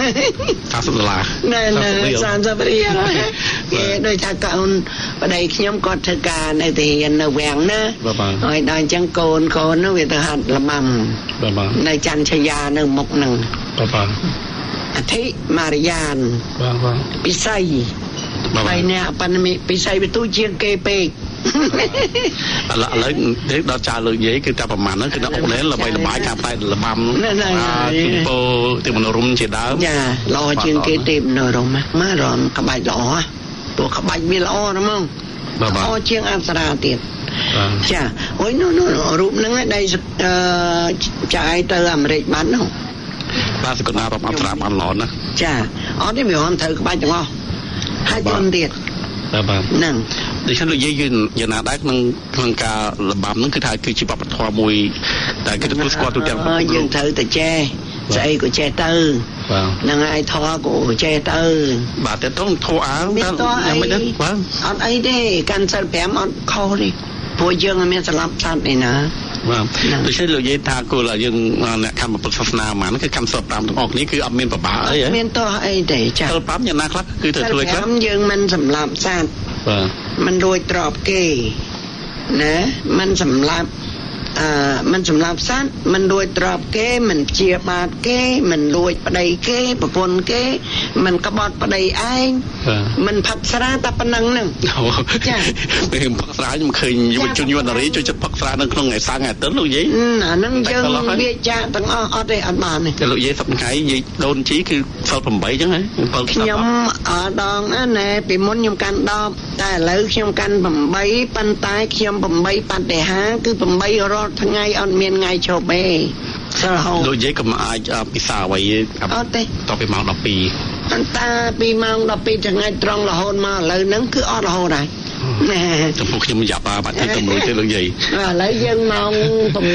$30 នៅ30រៀលគេដូចថាកូនប្តីខ្ញុំគាត់ធ្វើការនៅទីរៀននៅវាំងណាហើយដល់អញ្ចឹងកូននោះវាទៅហាត់លំំនៅច័ន្ទឆយានៅមុខហ្នឹងអធិមារយានពិសីហើយអ្នកបណ្ឌមិពិសីវាទូជាងគេពេកឥឡូវដល់ចាលោកយាយគឺតែប្រហែលហ្នឹងគឺដល់អូនល្បីល្បាញខាងផ្នែកលំំទីពោទីមនោរម្យជាដើមចាល្អជាងគេទេមនោរម្យមករំក្បាច់ល្អព្រោះក្បាច់វាល្អណាស់ហ្មងល្អជាងអប្សរាទៀតចាអូយនោះរូបហ្នឹងដៃចាយទៅអាមេរិកបាននោះបាទសកលណារាប់អប្សរាបានល្អណាស់ចាអត់ទេវាមិនត្រូវក្បាច់ទាំងអស់ហើយយន្តទៀតបាទហ្នឹងដូច្នេះលោកយាយយើងណាដែរក្នុងការលំំហ្នឹងគឺថាគឺជាវប្បធម៌មួយតែគេទទួលស្គាល់ទូទាំងយើងត្រូវតែចេះស្អីក៏ចេះទៅហ្នឹងហើយធម៌ក៏ចេះទៅបាទតែต้องធម៌យ៉ាងមិនដឹងបាទអត់អីទេកាន់សិល5អត់ខុសទេព្រោះយើងមានស្លាប់សត្វឯណាបាទដូច្នេះលោកយាយថាគោលយើងអ្នកកម្មពុទ្ធសាសនាមកហ្នឹងគឺកម្មសិល5ទាំងអស់គ្នាគឺអត់មានប្របាអីហ៎មានទោះអីទេចាសិល5យ៉ាងណាខ្លះគឺទៅជួយខ្លះយើងមិនសម្លាប់សត្វបាទមិនរួចទ្របគេណាមិនសម្លាប់មិនសម្លាប់សត្វមិនលួចទ្រព្យគេមិនព្យាបាទគេមិនលួចប្តីគេប្រពន្ធគេមិនក្បត់ប្តីឯងមិនផឹកស្រាតែប៉ុណ្្នឹងហ្នឹងចាពេលផឹកស្រាខ្ញុំឃើញយុវជនយុវនារីចូលចិត្តផឹកស្រានៅក្នុងថ្ងៃសៅរ៍ថ្ងៃអាទិត្យលោកយាយអាហ្នឹងយើងវាចាក់ទាំងអស់អត់ទេអត់បានទេលោកយាយសប្តាហ៍ថ្ងៃយាយដូនជីគឺសិល8អញ្ចឹងហ៎ខ្ញុំដងណាពីមុនខ្ញុំកាន់10តែឥឡូវខ្ញុំកាន់8ប៉ុន្តែខ្ញុំ8បដិហាគឺ8រាល់ថ្ងៃអត់មានថ្ងៃឈប់ទេរហូតលោកយាយក៏មិនអាចពិសាអ្វីអត់ទេតពីម៉ោង12 អន្តាពីម៉ោង12ថ្ងៃត្រង់រហូតមកឥឡូវហ្នឹងគឺអត់រហូតហើយចំពោះខ្ញុំយ៉ាប់បាត់ទៅតម្រួយទេលោកយាយឥឡូវយើងម៉ោង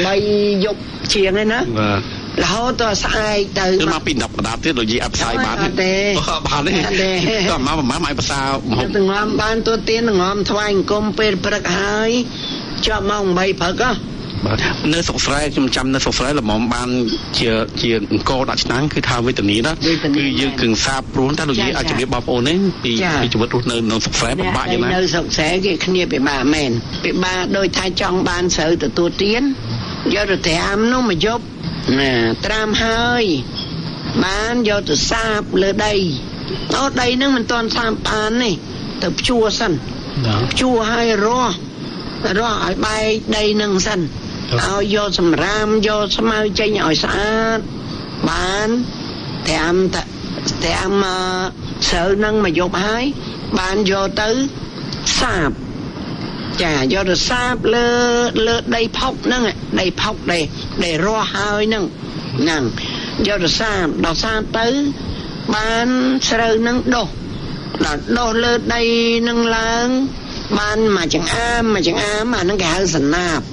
8យប់ជាងហើយណាបាទរហូតដល់ស្អែកទៅមកពី10កដាប់ទៀតលោកយាយអត់ផ្សាយបានទេបានទេតើមកប្រហែលឲ្យភាសាមហូបងំបានទួទៀនងំថ្វាយអង្គមពេលព្រឹកហើយជាប់ម៉ោង8ព្រឹកបាទនៅស្រុកស្រែខ្ញុំចាំនៅស្រុកស្រែល្មមបានជាអង្គដាក់ឆ្នាំងគឺថាវេទនីណាគឺយើងគឹងសាបព្រោះតែលោកយាយអាចជំរាបបងប្អូននេះពីជីវិតរស់នៅក្នុងស្រុកស្រែពិបាកយ៉ាងណានៅស្រុកស្រែគេគ្នាពិបាកមែនពិបាកដោយថាចង់បានស្រូវទទួលទានយកទៅត្រាំនោះមកយប់ណាត្រាំហើយបានយកទៅសាបលើដីដីហ្នឹងមិនទាន់សាបបានទេទៅភ្ជួរសិនភ្ជួរហើយរស់រស់ឲ្យបែកដីនឹងសិនឲ្យយកសម្រាមយកស្មៅចេញឲ្យស្អាតបានតាមស្រូវនឹងមកយកហើយបានយកទៅសាបចាយកទៅសាបលើដីផុកហ្នឹងដីផុកដែលរស់ហើយហ្នឹងយកទៅសាបដល់សាបទៅបានស្រូវហ្នឹងដុះដល់ដុះលើដីហ្នឹងឡើងបានមួយចង្អាមអាហ្នឹងគេហៅសណាប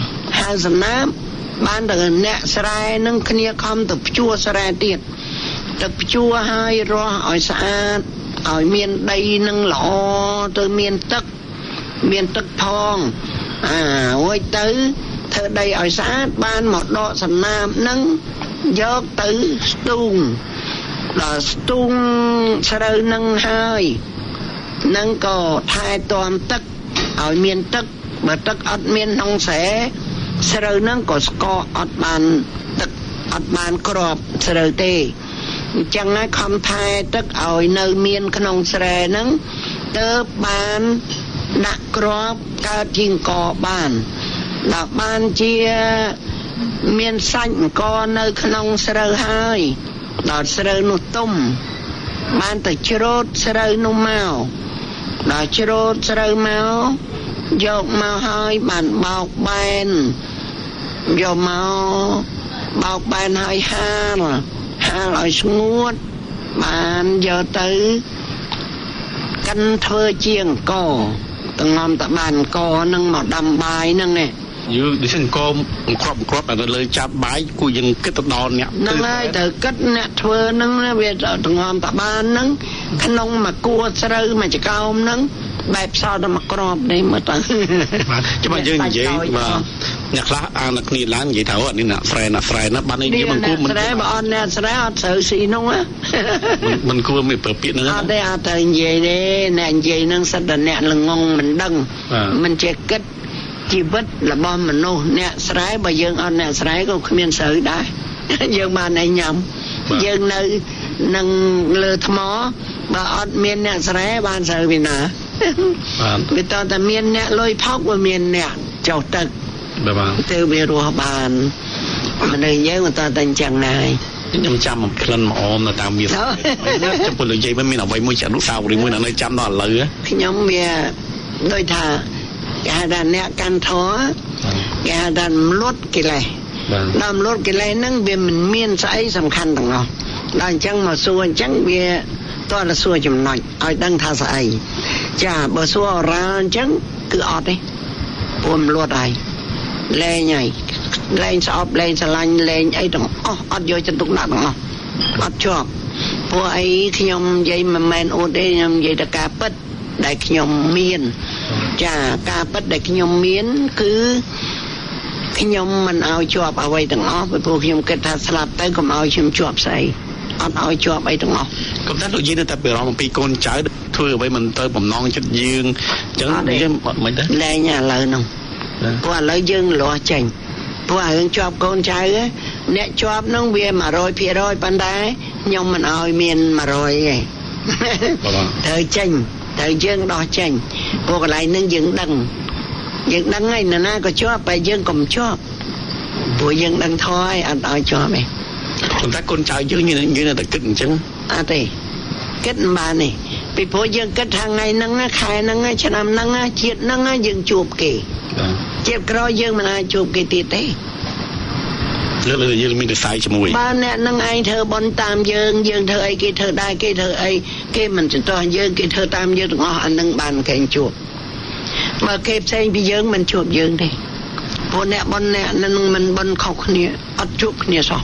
បានទៅអ្នកស្រែនឹងគ្នាខំទៅភ្ជួរស្រែទៀតទៅភ្ជួរឲ្យរស់ឲ្យស្អាតឲ្យមានដីនឹងល្អទៅមានទឹកផងរួចទៅធ្វើដីឲ្យស្អាតបានមកដកសំណាបនឹងយកទៅស្ទូងដល់ស្ទូងស្រូវនឹងហើយនឹងក៏ថែទាំទឹកឲ្យមានទឹកបើទឹកអត់មានក្នុងស្រែស្រូវហ្នឹងក៏ស្កកអត់បានទឹកអត់បានក្របស្រូវទេអញ្ចឹងហើយខំថែទឹកឲ្យនៅមានក្នុងស្រែហ្នឹងទើបបានដាក់ក្របកើតជាអង្គបានដល់បានជាមានសាច់អង្គនៅក្នុងស្រូវហើយដល់ស្រូវនោះទុំបានទៅច្រូតស្រូវនោះមកដល់ច្រូតស្រូវមកយកមកហើយបានបោកបែនយកមកបោកបែនហើយហាលឲ្យស្ងួតបានយកទៅកិនធ្វើជាអង្គតងំតបានអង្គនឹងមកដាំបាយហ្នឹងឯងយូរដូចអង្គគ្រាប់តែលើចាប់បាយគួរយើងគិតទៅដល់អ្នកហ្នឹងហើយទៅគិតអ្នកធ្វើហ្នឹងវាតងំតបានហ្នឹងក្នុងមួយគួរស្រូវមួយចកោមហ្នឹងបែបផ្សោតមកក្របនេះមើលទៅច្បាស់យើងនិយាយបាទអ្នកខ្លះអានគ្នាឡើងនិយាយថានេះណាស្រែណាបាននេះយើងមិនគួរមិនស្រែបើអត់អ្នកស្រែអត់ត្រូវស៊ីនោះមិនគួរមានប្រពាក្យហ្នឹងអត់ទេអត់ត្រូវនិយាយទេអ្នកនិយាយហ្នឹងសិតតែអ្នកល្ងងមិនដឹងមិនចេះគិតជីវិតរបស់មនុស្សអ្នកស្រែបើយើងអត់អ្នកស្រែក៏គ្មានស្រូវដែរយើងបានតែញ៉ាំយើងនៅនឹងលើថ្មបើអត់មានអ្នកស្រែបានស្រូវពីណាវាតតែមានអ្នកលុយផុកវាមានអ្នកចុះទឹកបាទទៅវារស់បានមនុស្សយើងតតែអញ្ចឹងដែរខ្ញុំចាំមកក្លិនមកអមនៅតាមវាចាំពលនិយាយមិនមានអ្វីមួយចាក់នោះសាវរីមួយនៅចាំដល់ឥឡូវខ្ញុំវាដូចថាគេហៅថាអ្នកកាន់ធរគេហៅថាមលុតកិលេសដល់មលុតកិលេសហ្នឹងវាមិនមានស្អីសំខាន់ទាំងអស់ដល់អញ្ចឹងមកសួរអញ្ចឹងវាតើសួរចំណុចឲ្យដឹងថាស្អីចាបើសួរអរ៉ាអញ្ចឹងគឺអត់ទេព្រោះមលុតហើយលែងហើយលែងស្អប់លែងស្រឡាញ់លែងអីទាំងអស់អត់យកចិត្តទុកដាក់ទាំងអស់អត់ជាប់ព្រោះអីខ្ញុំនិយាយមិនមែនអួតទេខ្ញុំនិយាយតែការពិតដែលខ្ញុំមានចាការពិតដែលខ្ញុំមានគឺខ្ញុំមិនឲ្យជាប់អ្វីទាំងអស់ព្រោះខ្ញុំគិតថាស្លាប់ទៅកុំឲ្យខ្ញុំជាប់ស្អីអត់ឲ្យជាប់អីទាំងអស់កុំតែលោកយាយនៅតែបារម្ភអំពីកូនចៅធ្វើអ្វីមិនទៅបំណងចិត្តយើងអញ្ចឹងយើងមិនដែរលែងឥឡូវហ្នឹងព្រោះឥឡូវយើងលាស់ចេញព្រោះរឿងជាប់កូនចៅអ្នកជាប់ហ្នឹងវា 100% ប៉ុន្តែខ្ញុំមិនឲ្យមាន100ទេត្រូវចេញត្រូវយើងដោះចេញព្រោះកន្លែងហ្នឹងយើងដឹងហើយនរណាក៏ជាប់តែយើងកុំជាប់ព្រោះយើងដឹងថយអត់ឲ្យជាប់ទេប៉ុន្តែកូនចៅយើងនៅតែគិតអញ្ចឹងអត់ទេគិតមិនបានទេពីព្រោះយើងគិតថាថ្ងៃហ្នឹងខែហ្នឹងឆ្នាំហ្នឹងជាតិហ្នឹងយើងជួបគេជាតិក្រោយយើងមិនអាចជួបគេទៀតទេលើយើងមានតែខ្សែជាមួយបើអ្នកនឹងឯងធ្វើបន់តាមយើងធ្វើអីគេធ្វើដែរគេធ្វើអីគេមិនចន្ទោះយើងគេធ្វើតាមយើងទាំងអស់អានឹងបានគេជួបបើគេផ្សេងពីយើងមិនជួបយើងទេព្រោះអ្នកបន់អ្នកនឹងមិនបន់ខុសគ្នាអត់ជួបគ្នាសោះ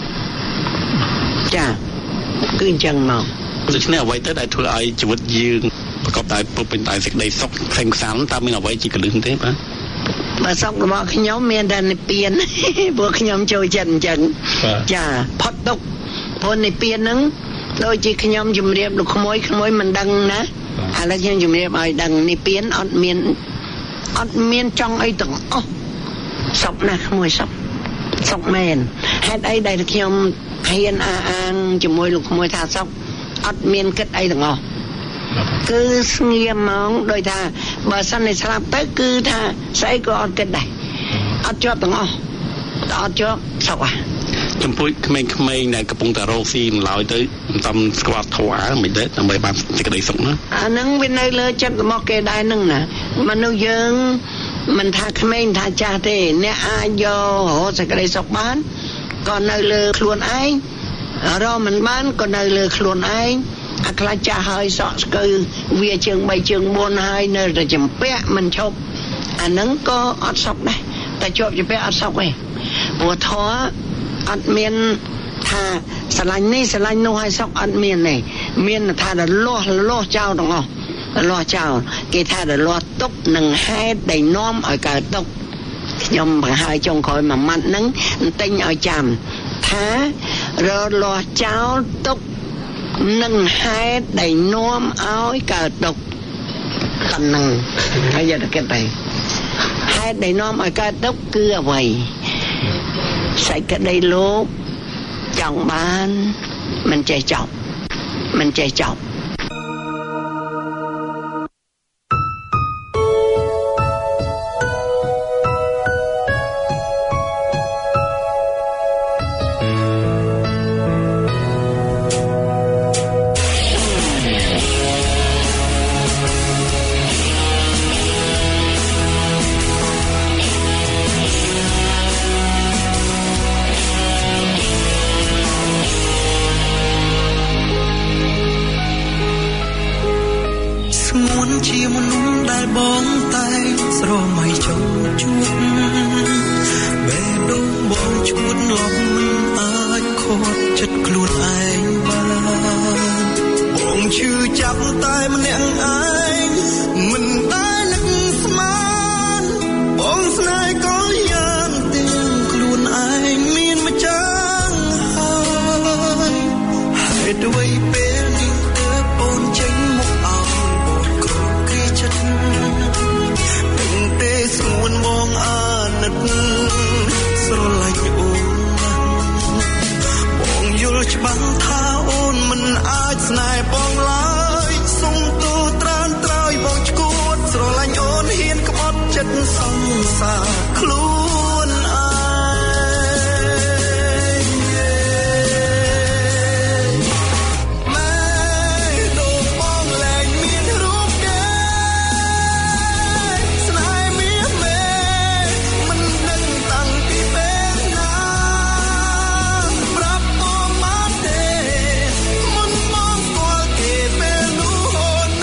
ចាគឺអញ្ចឹងមកដូច្នេះអ្វីទៅដែលធ្វើឲ្យជីវិតយើងប្រកបដោយពុពេញដោយសេចក្តីសុខខ្សែខ្សាន្តតើមានអ្វីជាកលឹះទេបាទបើសុខរបស់ខ្ញុំមានតែនិព្វានព្រោះខ្ញុំចូលចិត្តអញ្ចឹងចាផុតទុក្ខព្រោះនិព្វានហ្នឹងដូចជាខ្ញុំជំរាបលោកក្មួយមិនដឹងណាឥឡូវខ្ញុំជំរាបឲ្យដឹងនិព្វានអត់មានចង់អីទាំងអស់សុខណាស់ក្មួយសុខមែនហេតុអីដែលខ្ញុំហ៊ានអាងជាមួយលោកក្មួយថាសុខអត់មានគិតអីទាំងអស់គឺស្ងៀមហ្មងដោយថាបើសិនតែស្លាប់ទៅគឺថាស្អីក៏អត់គិតដែរអត់ជាប់ទាំងអស់អត់ជាប់សុខចំពោះក្មេងៗដែលកំពុងតែរកស៊ីឡើយទៅមិនសមស្គាល់ធម៌មិនដែរដើម្បីបានសេចក្តីសុខណាអាហ្នឹងវានៅលើចិត្តរបស់គេដែរហ្នឹងណាមនុស្សយើងមិនថាក្មេងថាចាស់ទេអ្នកអាចយករកសេចក្តីសុខបានក៏នៅលើខ្លួនឯងរកមិនបានក៏នៅលើខ្លួនឯងអាខ្លាចចាស់ហើយសក់ស្កើវាជើង3ជើង4ហើយនៅតែចម្ពាក់មិនឈប់អាហ្នឹងក៏អត់សុខដែរតែជាប់ចម្ពាក់អត់សុខទេព្រោះធម៌អត់មានថាស្រឡាញ់នេះស្រឡាញ់នោះឲ្យសុខអត់មានទេមានថារលាស់ចោលទាំងអស់រលាស់ចោលគេថារលាស់ទុកនឹងហេតុដែលនាំឲ្យកើតទុកខ្ញុំបង្ហើយចុងក្រោយមួយម៉ាត់ហ្នឹងទិញឲ្យចាំថារលាស់ចោលទុកនឹងហេតុដែលនាំឲ្យកើតទុកតំណឹងហើយយកទៅគិតទៅហេតុដែលនាំឲ្យកើតទុកគឺអ្វីសេចក្តីលោភចង់បានមិនចេះចប់ជាមនុស្សដែលបងតែស្រមៃចង់ជួបបេះដូងបងឈួតលំមិនអាចខត់ចិត្តខ្លួនឯងបានបងឈឺចាប់តែម្នាក់ឯងមិនដែលនឹកស្មានបងស្នេហ៍ក៏យ៉ាងទាំងខ្លួនឯងមានម្ចាស់ហើយហេតុអ្វីពេលនេះទើបអូនចេញមកឲ្យនឹងទេស្ងួនមកអាណិតស្រឡាញ់អូនណាស់បងយល់ច្បាស់ថាអូនមិនអាចស្នេហ៍បងឡើយសុំទូត្រានត្រើយបងឈួតស្រឡាញ់អូនហ៊ានក្បត់ចិត្តសង្សារខ្លួន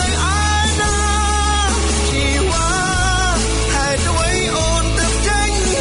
Hãy subscribe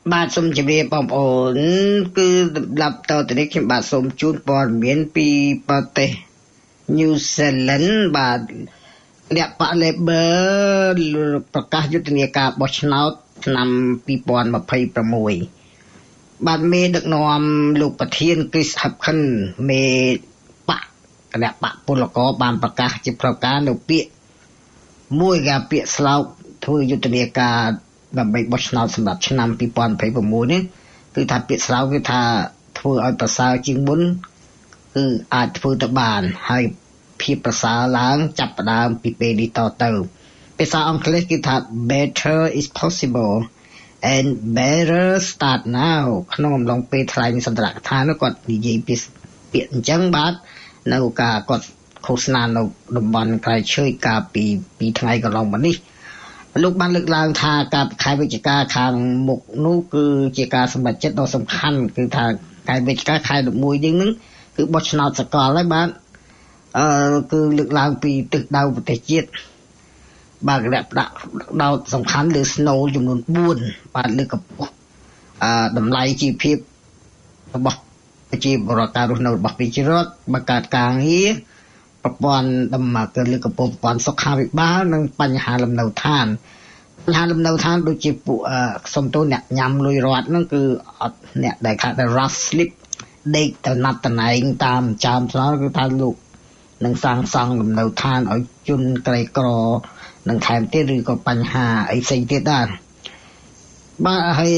បាទសូមជម្រាបបងប្អូនគឺសម្រាប់តទៅនេះខ្ញុំបាទសូមជូនព័ត៌មានពីប្រទេស New Zealand បាទលក្ខបៈ Labour ប្រកាសយុទ្ធនាការបោះឆ្នោតឆ្នាំ2026បាទមេដឹកនាំលោកប្រធាន Chris Hipkins មេបកគណៈបកពលករបានប្រកាសជាផ្លូវការនៅពាក្យមួយគេពាក្យស្លោកធ្វើយុទ្ធនាការដើម្បីបោះឆ្នោតសម្រាប់ឆ្នាំ2026នេះគឺថាពាក្យស្លោកគឺថាធ្វើឲ្យប្រសើរជាងមុនគឺអាចធ្វើទៅបានហើយភាពប្រសើរឡើងចាប់ផ្ដើមពីពេលនេះតទៅភាសាអង់គ្លេសគឺថា better is possible and better start now ក្នុងអំឡុងពេលថ្លែងសន្ទរកថានោះគាត់និយាយពាក្យអញ្ចឹងបាទនៅការគាត់ឃោសនានៅតំបន់ក្រៃឈើកាលពីថ្ងៃកន្លងមកនេះលោកបានលើកឡើងថាការខែវិច្ឆិកាខាងមុខនោះគឺជាការសម្រេចចិត្តដ៏សំខាន់គឺថាខែវិច្ឆិកាខែ11នេះនឹងគឺបោះឆ្នោតសកលហើយបាទគឺលើកឡើងពីទិសដៅប្រទេសជាតិបាទគេដាក់ដោតសំខាន់លើ Snow ចំនួន4បាទលើកកម្ពស់តម្លៃជីវភាពរបស់ប្រជាពលរដ្ឋការរស់នៅរបស់ប្រជាពលរដ្ឋបង្កើតការងារប្រព័ន្ធគឺលើកកម្ពស់ប្រព័ន្ធសុខាភិបាលនិងបញ្ហាលំនៅឋានដូចជាពួកសំទោសអ្នកញ៉ាំលុយរត់ហ្នឹងគឺអត់អ្នកដែលខាត់ rush sleep ដេកទៅណាត់តណែងតាមចាមស្នោគឺថាលោកនឹងសាងសង់លំនៅឋានឲ្យជនក្រីក្រនឹងថែមទៀតឬក៏បញ្ហាអីផ្សេងទៀតដែរបាទហើយ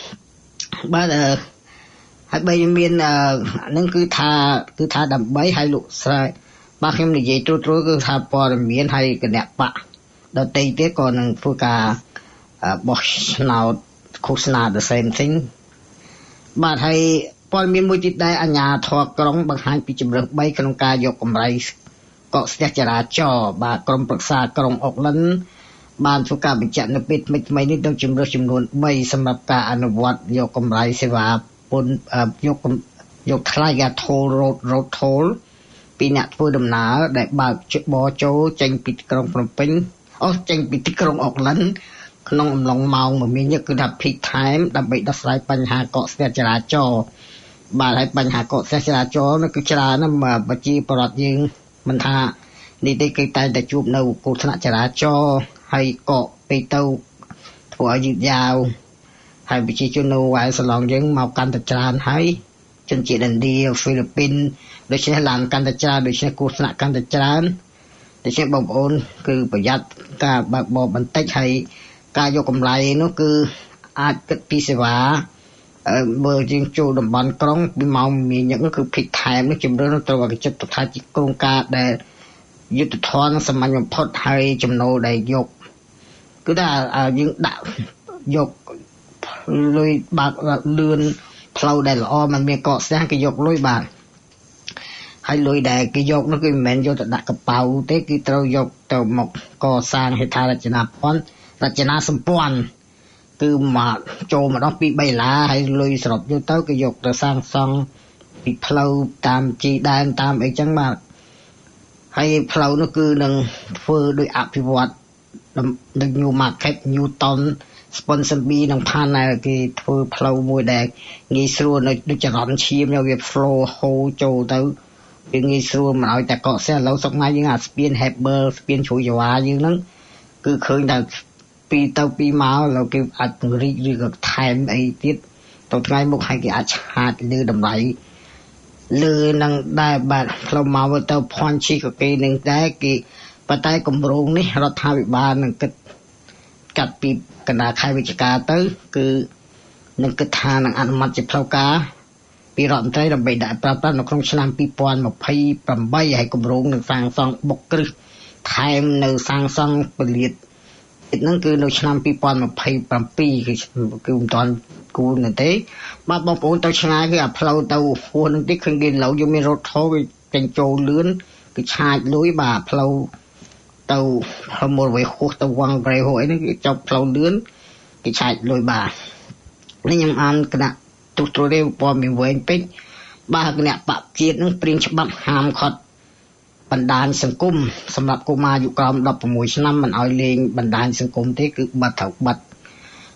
បីមានហ្នឹងគឺថាដើម្បីឲ្យលោកស្រែបាទខ្ញុំនិយាយត្រួតគឺថាព័ត៌មានឲ្យគណៈបកដទៃទៀតក៏នឹងធ្វើការបោះឆ្នោតឃោសនា the same thing បាទហើយព័ត៌មានមួយទៀតដែរអាជ្ញាធរក្រុងបង្ហាញពីជំរើស3ក្នុងការយកកម្រៃកកស្ទះចរាចរណ៍បាទក្រុមប្រឹក្សាក្រុងអូកឡិនបានធ្វើការបញ្ជាក់នៅពេលថ្មីនេះទៅជំរើសចំនួន3សម្រាប់ការអនុវត្តយកកម្រៃសេវាពន្ធយកថ្លៃ toll road toll ពីអ្នកធ្វើដំណើរដែលបើកបរចូលចេញពីក្រុងភ្នំពេញចេញពីទីក្រុងអូកឡិនក្នុងអំឡុងម៉ោងមមាញឹកគឺថា peak time ដើម្បីដោះស្រាយបញ្ហាកកស្ទះចរាចរណ៍បាទហើយបញ្ហាកកស្ទះចរាចរណ៍នោះគឺច្រើនណាស់ប្រជាពលរដ្ឋយើងមិនថានេះទេគឺតែជួបនៅគ្រោះថ្នាក់ចរាចរណ៍ហើយកកពេកទៅធ្វើឲ្យយឺតយ៉ាវហើយប្រជាជននៅវ៉ែសឡងយើងមកកាន់តែច្រើនហើយជនជាតិឥណ្ឌាហ្វីលីពីនដូច្នេះឡានកាន់តែច្រើនដូច្នេះគ្រោះថ្នាក់កាន់តែច្រើនដូច្នេះបងប្អូនគឺប្រយ័ត្នការបើកបរបន្តិចហើយការយកកម្រៃនោះគឺអាចគិតពីសេវាបើយើងចូលតំបន់ក្រុងពីម៉ោងមីញឹកនោះគឺ peak time នេះជំរឿនត្រូវឲ្យចិត្តថាជាគ្រោងការដែលយុទ្ធធនសាមញ្ញបំផុតហើយចំណូលដែលយកគឺថាយើងដាក់យកលុយបើកលឿនផ្លូវដែលល្អมันមានកកស្ទះគេយកលុយបាទហើយលុយដែលគេយកនោះគឺមិនមែនយកទៅដាក់កប៉ៅទេគឺត្រូវយកទៅមកកសាងហេដ្ឋារចនាសម្ព័ន្ធគឺមកចូលម្ដងពី3ដុល្លារហើយលុយសរុបយកទៅគេយកទៅសាងសង់ពីផ្លូវតាមជីដែនតាមអីចឹងបាទហើយផ្លូវនោះគឺនឹងធ្វើដោយអភិវឌ្ឍនៅ New Market Newton sponsor B និង panel គេធ្វើផ្លូវមួយដែលងាយស្រួលនៅដូចចរន្តឈាមវា flow ហូរចូលទៅវាងាយស្រួលមិនឲ្យតែកកស្ទះឥឡូវសប្តាហ៍យើងអាស្ពាន Hebel ស្ពានជ្រួយចវាយើងហ្នឹងគឺឃើញតែពីទៅពីមកឥឡូវគេអាចពង្រីកឬក៏ថែមអីទៀតទៅថ្ងៃមុខឲ្យគេអាចឆាតលើតម្លៃលើនឹងដែរបាទផ្លូវមកទៅភ័ណ្ឌឈីក៏គេនឹងដែរគេប៉ុន្តែគម្រោងនេះរដ្ឋាភិបាលនឹងគិតកាត់ពីកណ្ដាលខែវិច្ឆិកាទៅគឺនឹងគិតថានឹងអនុម័តជាផ្លូវការពីរដ្ឋមន្ត្រីដើម្បីដាក់ប្រើប្រាស់នៅក្នុងឆ្នាំ2028ហើយគម្រោងនឹងសាងសង់បុកគ្រឹះថែមនៅសាងសង់ពលាតហ្នឹងគឺនៅឆ្នាំ2027គឺមិនទាន់គូនទេបាទបងប្អូនទៅឆ្ងាយគឺអាផ្លូវទៅហួសនឹងតិចឃើញគេឡូវយកមានរថធោវាចេញចូលលឿនគឺឆាចលុយបាទផ្លូវទៅមកវិញហួសទៅវងប្រេហូអីហ្នឹងគេចុះផ្លូវលឿនគេឆាចលុយបាទនេះខ្ញុំអានគណៈទូទ្រទេព័ត៌មានវែងពេកបាទគណៈបព្វជិតហ្នឹងព្រៀងច្បាប់ហាមឃាត់បណ្ដាញសង្គមសម្រាប់កុមារអាយុក្រោម16ឆ្នាំមិនឲ្យលេងបណ្ដាញសង្គមទេគឺបាត់ត្រូវបាត់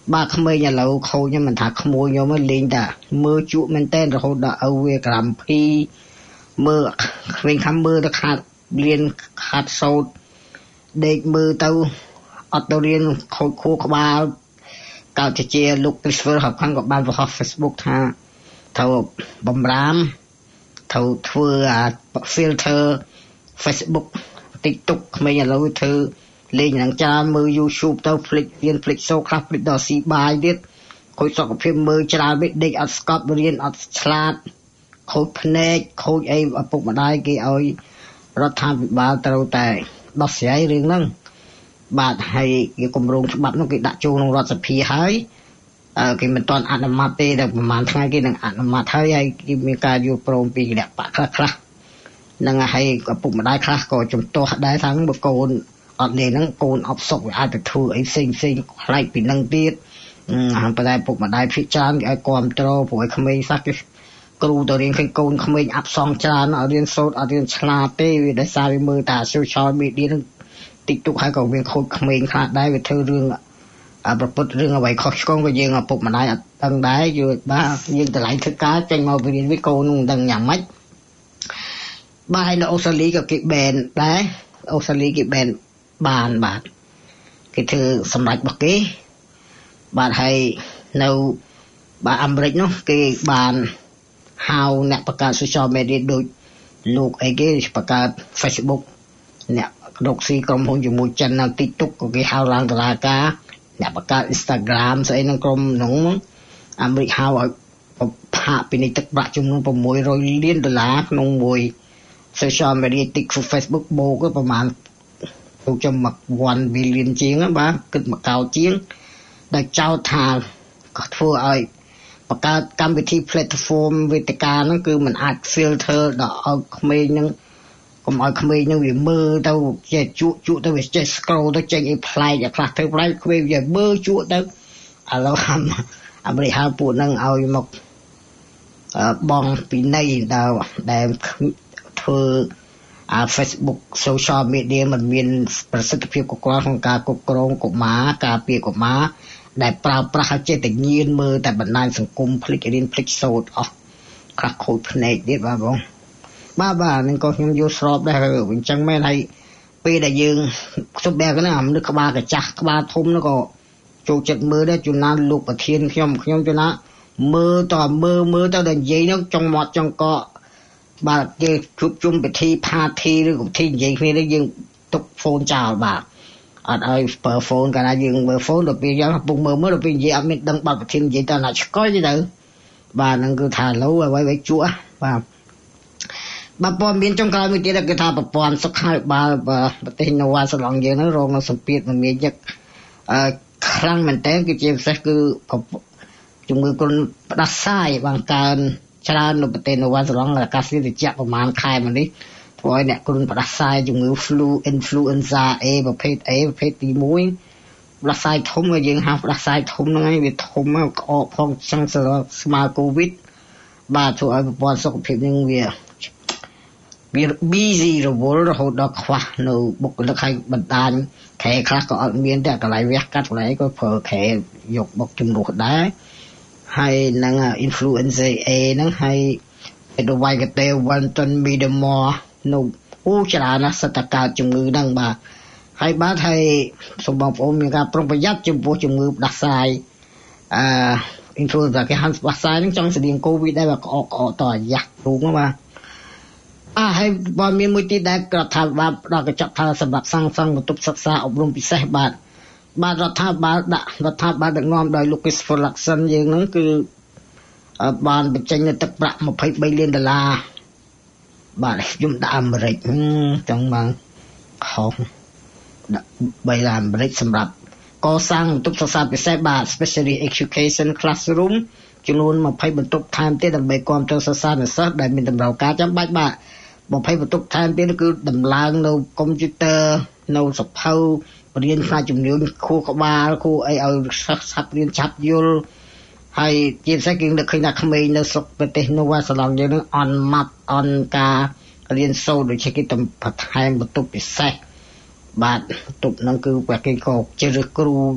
បាទក្មេងឥឡូវខូចខ្ញុំមិនថាក្មួយខ្ញុំលេងតែមើលជក់មែនតើរហូតដល់ឲ្យវាក្រាំភីមើលក្មេងខាំមើលទៅខាត់រៀនខាត់សោតដេកមើលទៅអត់ទៅរៀនខូចខួរក្បាលកោតជាលោក Christopher ហៅខាងក៏បានបង្ហោះ Facebook ថាត្រូវបំរាមត្រូវធ្វើអា filter Facebook TikTok ក្មេងឥឡូវធ្វើលេងនឹងចាមើល YouTube ទៅភ្លេចរៀនភ្លេចសូខ្លះភ្លេចដល់ស៊ីបាយទៀតខូចសុខភាពមើលច្រើនពេកដេកអត់ស្កប់រៀនអត់ឆ្លាតខូចភ្នែកខូចអីឪពុកម្ដាយគេឲ្យរដ្ឋាភិបាលត្រូវតែដោះស្រាយរឿងហ្នឹងបាទហើយគេគម្រោងច្បាប់នោះគេដាក់ចូលក្នុងរដ្ឋសភាហើយគេមិនទាន់អនុម័តទេតែប្រហែលថ្ងៃគេនឹងអនុម័តហើយគេមានការយល់ព្រមពីគណៈបកខ្លះនឹងហើយឪពុកម្ដាយខ្លះក៏ជំទាស់ដែរថាបើកូនអត់លេងហ្នឹងកូនអបសុកវាអាចទៅធ្វើអីផ្សេងខ្លាចពីនឹងទៀតហើយប៉ុន្តែឪពុកម្ដាយភិកច្រើនគេឲ្យគ្រប់គ្រងព្រោះឲ្យក្មេងខ្លះគេគ្រូទៅរៀនឃើញកូនក្មេងអាប់សងច្រើនឲ្យរៀនសូត្រអត់រៀនឆ្លាតទេវាដោយសារវាមើលតា social media ហ្នឹងTikTok ហើយក៏វាខូចក្មេងខ្លះដែរវាធ្វើរឿងប្រពុតរឿងអ្វីខុសឆ្គងក៏យើងឪពុកម្ដាយអត់ដឹងដែរយល់បាទយើងតម្លៃធ្វើការចេញមករៀនវាកូននឹងដឹងយ៉ាងម៉េចបាទហើយនៅអូស្ត្រាលីក៏គេ ban ដែរអូស្ត្រាលីគេ ban បានបាទគេធ្វើសម្រេចរបស់គេបាទហើយនៅបាទអាមេរិកនោះគេបានហៅអ្នកបង្កើត social media ដូចលោកអីគេបង្កើត Facebook អ្នករកស៊ីក្រុមហ៊ុនជាមួយចិននៅ TikTok ក៏គេហៅឡើងតុលាការអ្នកបង្កើត Instagram ស្អីនឹងក្រុមនោះអាមេរិកហៅឲ្យផាកពីនេះទឹកប្រាក់ចំនួន$600 លានក្នុងមួយ social media TikTok Facebook បូកប្រហែលទៅចំ1 billion ជាងបាទគិតមកកោជាងដែលចោទថាក៏ធ្វើឲ្យបង្កើតកម្មវិធី platform វេទិកាហ្នឹងគឺมันអាច filter ដល់ឲ្យក្មេងហ្នឹងកុំឲ្យក្មេងហ្នឹងវាមើលទៅចេះជក់ទៅវាចេះ scroll ទៅចេញអីប្លែកអាខ្លះធ្វើប្លែកក្មេងវាមើលជក់ទៅឥឡូវអាមេរិកហៅពួកហ្នឹងឲ្យមកបងពីនៃដែលធ្វើFacebook social media มันមានប្រសិទ្ធភាពគ្រប់គ្រាន់ក្នុងការគ្រប់គ្រងកុមារការពារកុមារដែលប្រើប្រាស់ចេះតែញៀនមើលតែបណ្ដាញសង្គមភ្លេចរៀនភ្លេចសូត្រអស់ខ្លះខូចភ្នែកទៀតបាទបងបាទនឹងក៏ខ្ញុំយល់ស្របដែរអញ្ចឹងមែនហើយពេលដែលយើងសុបបែកហ្នឹងអាមនុស្សក្បាលកាចាស់ក្បាលធំហ្នឹងក៏ចូលចិត្តមើលដែរជួនណាលោកប្រធានខ្ញុំជួនណាមើលទៅដល់និយាយហ្នឹងចង់មាត់ចង់កកបាទគេជួបជុំពិធី party ឬពិធីនិយាយគ្នានេះយើងទុក phone ចោលបាទអត់ឲ្យប្រើ phone កាលណាយើងមើល phone ដល់ពេលយ៉ាងពុកមើលដល់ពេលនិយាយអត់មានដឹងបាត់ប្រធាននិយាយតើណាឆ្កុយទៅបាទហ្នឹងគឺថាឡូវអ្វីជក់បាទព័ត៌មានចុងក្រោយមួយទៀតគឺថាប្រព័ន្ធសុខាភិបាលប្រទេសនូវែលសេឡង់យើងហ្នឹងរងនៅសម្ពាធមមាញឹកខ្លាំងមែនតើគឺជាពិសេសគឺជំងឺគ្រុនផ្ដាសាយបានកើនច្រើននៅប្រទេសនូវែលសេឡង់អាកាសធាតុត្រជាក់ប្រហែលខែមកនេះធ្វើឲ្យអ្នកគ្រុនផ្ដាសាយជំងឺ flu influenza A ប្រភេទ A ប្រភេទទី1ផ្ដាសាយធំក៏យើងហៅផ្ដាសាយធំហ្នឹងឯងវាធំក្អកផងចឹងស្មើកូវីដបាទធ្វើឲ្យប្រព័ន្ធសុខភាពនឹងវា busy រវល់រហូតដល់ខ្វះនៅបុគ្គលិកឲ្យបណ្ដាញខែខ្លះក៏អត់មានតែកន្លែងវះកាត់កន្លែងក៏ប្រើខែយកបុកជំនួសដែរហើយនឹង influenza A ហ្នឹងហើយទៅវាយកាទេវ៉ាន់តុនមីដមនៅច្រើនណាស់សតកើតជំងឺហ្នឹងបាទហើយបាទហើយសូមបងប្អូនមានការប្រុងប្រយ័ត្នចំពោះជំងឺផ្ដាសាយinfluenza គេហៅផ្ដាសាយហ្នឹងចង់ស្តៀងកូវីដដែរបាទក្អកតអាយ៉ាស់រូងបាទហើយបើមានមួយទៀតដែលរដ្ឋាភិបាលផ្ដល់កញ្ចក់ថាសម្រាប់សាងសង់បន្ទប់សិក្សាអប់រំពិសេសបាទរដ្ឋាភិបាលដឹកនាំដោយលោក Christopher Luxon យើងហ្នឹងគឺបានបញ្ចេញនៅទឹកប្រាក់$23 លានបាទខ្ញុំដាក់អាមេរិកចឹងមកខុសដាក់$3 លានអាមេរិកសម្រាប់កសាងបន្ទប់សិក្សាពិសេសបាទ Special Education Classroom ចំនួន20បន្ទប់ថែមទៀតដើម្បីគាំទ្រសិស្សានុសិស្សដែលមានតម្រូវការចាំបាច់បាទ20បន្ទប់ថែមទៀតគឺដំឡើងនៅកុំព្យូទ័រនៅសភៅរៀនផ្នែកជំនាញខួរក្បាលគួរអីឲ្យសិស្សឆាប់រៀនឆាប់យល់ហើយជាពិសេសគឺនឹកឃើញថាក្មេងនៅស្រុកប្រទេសនូវែលសេឡង់យើងនឹងអន់ការរៀនសូត្រដូចជាគេបន្ថែមបន្ទប់ពិសេសបាទបន្ទប់ហ្នឹងគឺគេក៏ជ្រើសគ្រូថ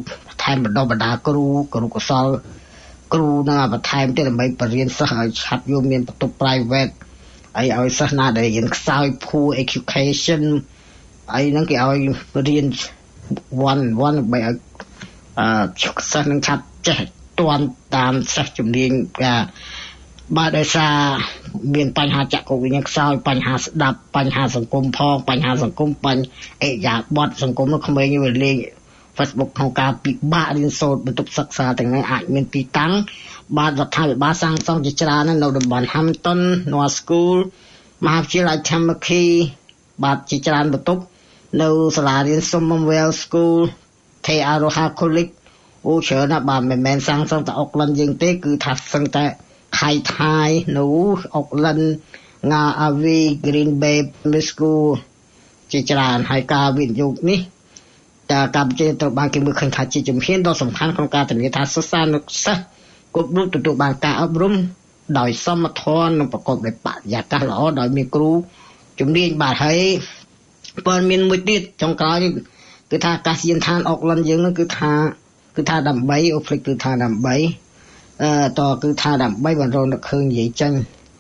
ថែមបណ្ដុះបណ្ដាលគ្រូកុសលគ្រូនឹងបន្ថែមទៅដើម្បីបរិញ្ញាសិស្សឲ្យឆាប់យកមានបន្ទប់ private ឲ្យសិស្សណាដែលរៀនខ្សោយ poor education ហ្នឹងគេឲ្យរៀនoneដើម្បីឲ្យសិស្សនឹងឆាប់ចេះទាន់តាមសិស្សជំនាញបាទដោយសារមានបញ្ហាចក្ខុវិញ្ញាណខ្សោយបញ្ហាស្ដាប់បញ្ហាសង្គមផងបញ្ហាសង្គមបញ្ហាអេយ៉ាបតសង្គមនោះក្មេងវាលេង Facebook ក្នុងការពិបាករៀនសូត្របន្ទប់សិក្សាទាំងនេះអាចមានទីតាំងបាទរដ្ឋាភិបាលសាងសង់ជាច្រើននៅតំបន់ Hampton North School មហាវិទ្យាល័យ Tamaki បាទជាច្រើនបន្ទប់នៅសាលារៀន Commonwealth School Te Aroha College អូច្រើនណាស់បាទមិនមែនសាងសង់តែ Auckland យើងទេគឺថាសឹងតែខៃថៃនៅ Auckland ងា Avi Green Bay School ជាច្រើនហើយការវិនិយោគនេះតែកម្ពុជាត្រូវបានគេមើលឃើញថាជាជំហានដ៏សំខាន់ក្នុងការធានាថាសិស្សានុសិស្សគ្រប់រូបទទួលបានការអប់រំដោយសមធម៌និងប្រកបដោយបរិយាកាសល្អដោយមានគ្រូជំនាញបាទហើយព័ត៌មានមួយទៀតចុងក្រោយគឺថាអាកាសយានដ្ឋានអុកឡុនយើងនឹងគឺថាដើម្បីអូហ្វ្រិកគឺថាដើម្បីគឺថាដើម្បីបន្តរកឃើញនិយាយចេញ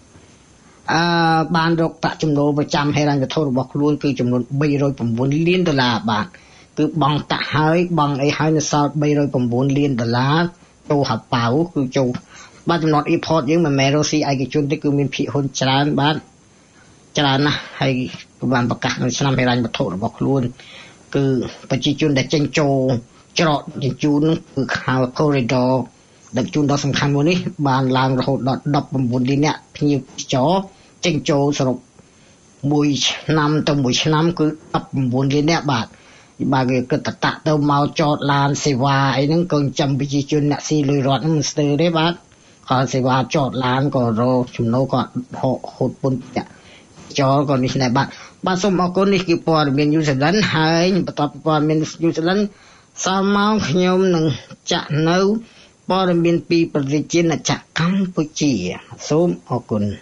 បានរកប្រាក់ចំណូលប្រចាំហិរញ្ញវត្ថុរបស់ខ្លួនគឺចំនួន$309 លានបាទគឺបង់តាក់ហើយបង់អីហើយនៅសល់$309 លានចូលហប៉ៅគឺចូលបាទចំណត់ import យើងមិនមែនរុស្ស៊ីឯកជនទេគឺមានភាគហ៊ុនច្រើនបាទច្រើនណាស់ហើយបានប្រកាសនៅឆ្នាំហិរញ្ញវត្ថុរបស់ខ្លួនគឺប្រជាជនដែលចេញចូលច្រកជញ្ជូនគឺហៅ corridor ដឹកជញ្ជូនដ៏សំខាន់មួយនេះបានឡើងរហូតដល់19 លានអ្នកភ្ញៀវចរចេញចូលសរុបមួយឆ្នាំទៅមួយឆ្នាំគឺ19 លានអ្នកបាទគេគិតតាក់ទៅមកចតឡានសេវាអីហ្នឹងក៏ចាំប្រជាជនអ្នកស៊ីលុយរត់ហ្នឹងមិនស្ទើរទេបាទគាត់សេវាចតឡានក៏រកចំណូលក៏ហូតពុនចោលក៏នេះដែរបាទសូមអរគុណនេះគឺព័ត៌មាន New Zealand ហើយបន្ទាប់ពីព័ត៌មាន New Zealand សមមកខ្ញុំនឹងចាក់នៅព័ត៌មានពីប្រទេសជាតិកម្ពុជាសូមអរគុណ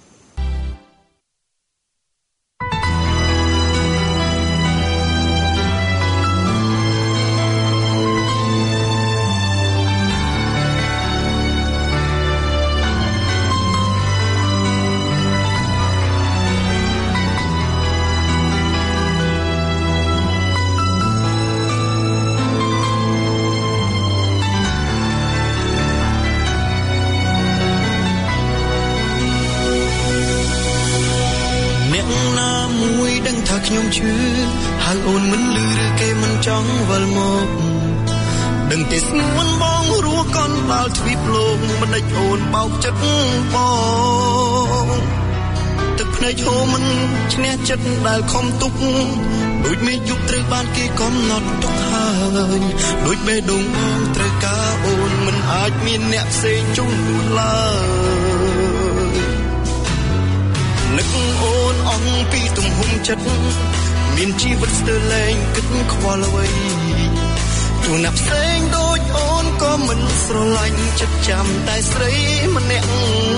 ខ្ញុំឈឺហើយអូនមិនលឺឬគេមិនចង់វិលមកដឹងទេស្នួនបងរស់កន់ដល់ទ្វីបលោកមិនដេចអូនបោកចិត្តបងទឹកភ្នែកហូរមិនឈ្នះចិត្តដែលខំទុកដូចមេយុគត្រូវបានគេកំណត់ទុកហើយដូចបេះដូងបងត្រូវការអូនមិនអាចមានអ្នកផ្សេងជុំនោះឡើយនឹកអូនអស់ពីទំហំចិត្តមានជីវិតស្ទើរលែងគិតខ្វល់អ្វីទូណាប់ផ្សេងដូចអូនក៏មិនស្រឡាញ់ចិត្តចាំតែស្រីម្នាក់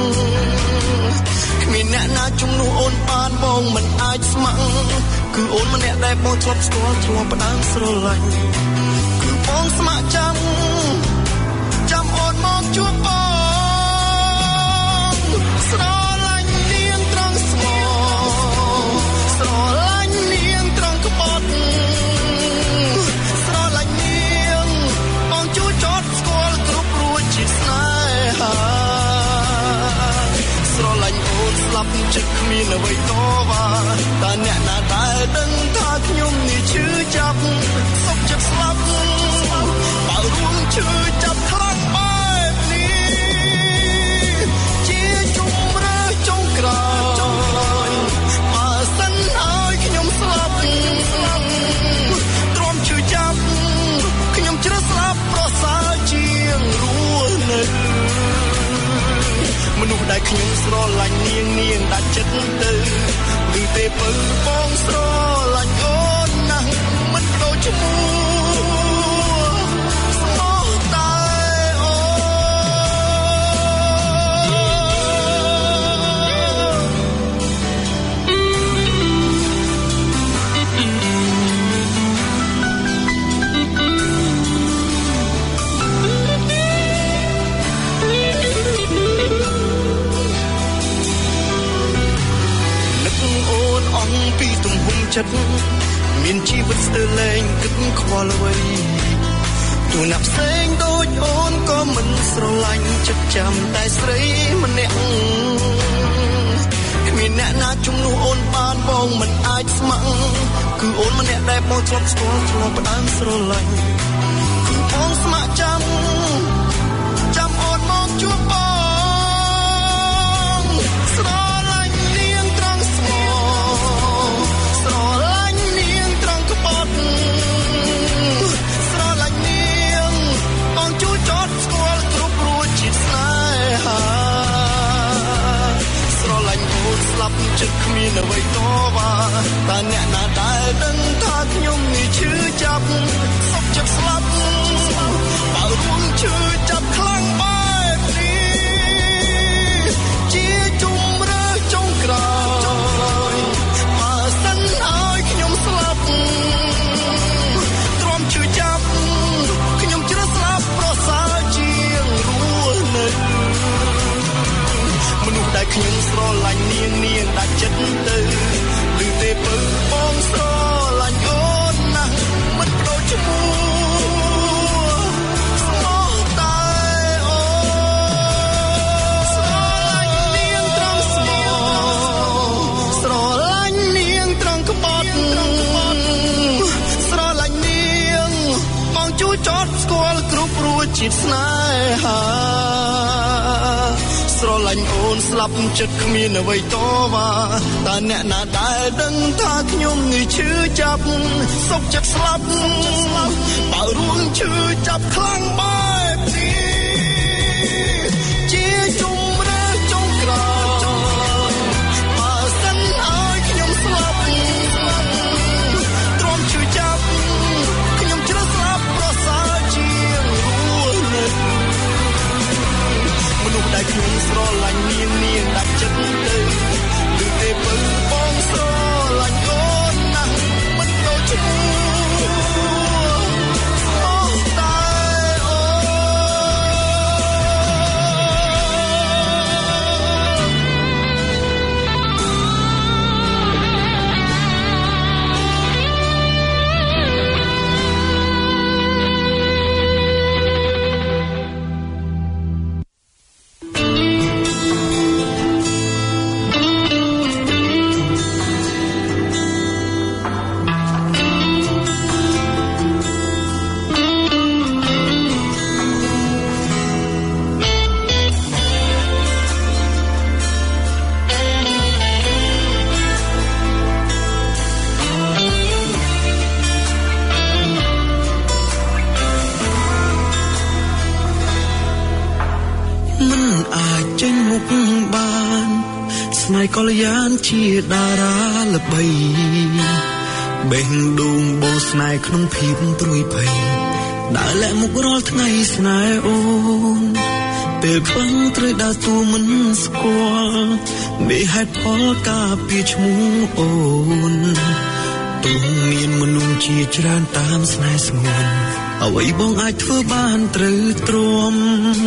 គ្មានអ្នកណាជំនួសអូនបានបងមិនអាចស្ម័គ្រគឺអូនម្នាក់ដែលបងធ្លាប់ស្គាល់ធ្លាប់ផ្ដើមស្រឡាញ់គឺបងស្ម័គ្រចាំអូនមកជួបបងស្រឡាញ់នាងត្រង់ស្មោស្រឡាញ់នាងត្រង់ក្បត់ស្រឡាញ់នាងបងជួចចត់ស្គាល់គ្រប់រួចជាស្នេហាស្រឡាញ់អូនស្លាប់ចិត្តគ្មានអ្វីតវ៉ាតើអ្នកណាដែលដឹងថាខ្ញុំនេះឈឺចាប់សុខចិត្តស្លាប់បើរួមឈឺចាប់ខ្លាំងបែបនេះជាជំរឿចុងក្រោយបើសិនឲ្យខ្ញុំស្លាប់ទ្រាំឈឺចាប់ខ្ញុំជ្រើសស្លាប់ប្រសើរជាងរស់នៅមនុស្សដែលខ្ញុំស្រឡាញ់នាងដាច់ចិត្តទៅឬទេពើបងស្រឡាញ់អូនណាស់មិនដូចឈ្មោះស្មោះតែអូនចិត្តមានជីវិតស្ទើរលែងគិតខ្វល់អ្វីទូណាប់ផ្សេងដូចអូនក៏មិនស្រឡាញ់ចិត្តចាំតែស្រីម្នាក់គ្មានអ្នកណាជំនួសអូនបានបងមិនអាចស្ម័គ្រគឺអូនម្នាក់ដែលបងធ្លាប់ស្គាល់ធ្លាប់ផ្ដើមស្រឡាញ់គឺបងស្ម័គ្រចាំអូនមកជួបបងស្រឡាញ់នាងត្រង់ស្មោស្រឡាញ់នាងត្រង់ក្បត់ស្រឡាញ់នាងបងជួយចត់ស្គាល់គ្រប់រួចជាស្នេហាស្រឡាញ់អូនស្លាប់ចិត្តគ្មានអ្វីតវ៉ាតែអ្នកណាដែលដឹងថាខ្ញុំនេះឈឺចាប់សុខចិត្តស្លាប់បើរួមឈឺចាប់ខ្លាំងបែបនេះជាជុំរើចុងក្រោយបើសិនឲ្យខ្ញុំស្លាប់ទ្រាំឈឺចាប់ខ្ញុំជ្រើសស្លាប់ប្រសើរជាងរស់នៅមនុស្សដែលខ្ញុំស្រឡាញ់នាងដាច់ចិត្តទៅឬទេពើបងស្រឡាញ់អូនណាស់មិនបដូរឈ្មោះជាតិស្នេហាស្រឡាញ់អូនស្លាប់ចិត្តគ្មានអ្វីតវ៉ាតែអ្នកណាដែលដឹងថាខ្ញុំនេះឈឺចាប់សុខចិត្តស្លាប់បើរួមឈឺចាប់ខ្លាំងបែបនេះជាជុំរើចុងក្រោយបើសិនឲ្យខ្ញុំស្លាប់ទ្រាំឈឺចាប់ខ្ញុំជ្រើសស្លាប់ប្រសើរជាងមនុស្សដែលខ្ញុំស្រឡាញ់នាងដាច់ចិត្តទៅឬទេពើបងស្រឡាញ់អូនណាស់មិនដូចឈ្មោះអូនតែកល្យានជាតារាល្បីបេះដូងបោស្នេហ៍ក្នុងភាពព្រួយភ័យដើរលាក់មុខរាល់ថ្ងៃស្នេហ៍អូនពេលខ្លាំងត្រូវដើរតួមិនស្គាល់មានហេតុផលការពារឈ្មោះអូនទូមានមនុស្សជាច្រើនតាមស្នេហ៍ស្ងួនអ្វីបងអាចធ្វើបានត្រូវទ្រាំ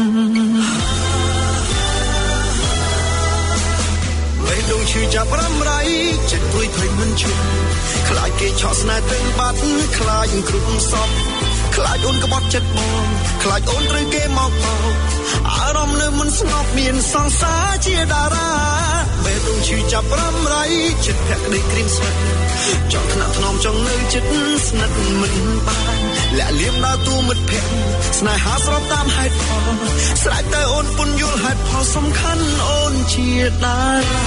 ដងឈឺចាប់រំរាយចិត្តព្រួយភ័យមិនឈប់ខ្លាចគេឆក់ស្នេហ៍ទៅបាត់ខ្លាចគ្រប់សពខ្លាចអូនក្បត់ចិត្តបងខ្លាចអូនត្រូវគេមកបោកអារម្មណ៍នៅមិនស្ងប់មានសង្សារជាតារាបេះដូងឈឺចាប់រំរាយចិត្តភក្តីក្រៀមស្វិតចង់ថ្នាក់ថ្នមចង់នៅចិត្តស្និទ្ធមិនបានលាក់លៀមដើរតួមិត្តភក្តិស្នេហាស្របតាមហេតុផលស្រេចតែអូនពុនយល់ហេតុផលសំខាន់អូនជាតារា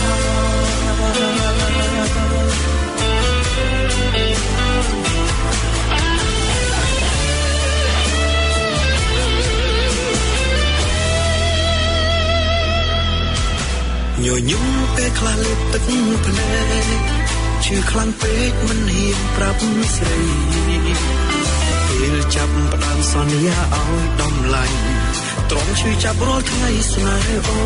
ញញឹមពេលខ្លះលើកទឹកភ្នែកឈឺខ្លាំងពេកមិនហ៊ានប្រាប់ស្រីពេលចាប់ផ្ដើមសន្យាឲ្យដំឡាញ់ទ្រាំឈឺចាប់រាល់ថ្ងៃស្នេហ៍អូ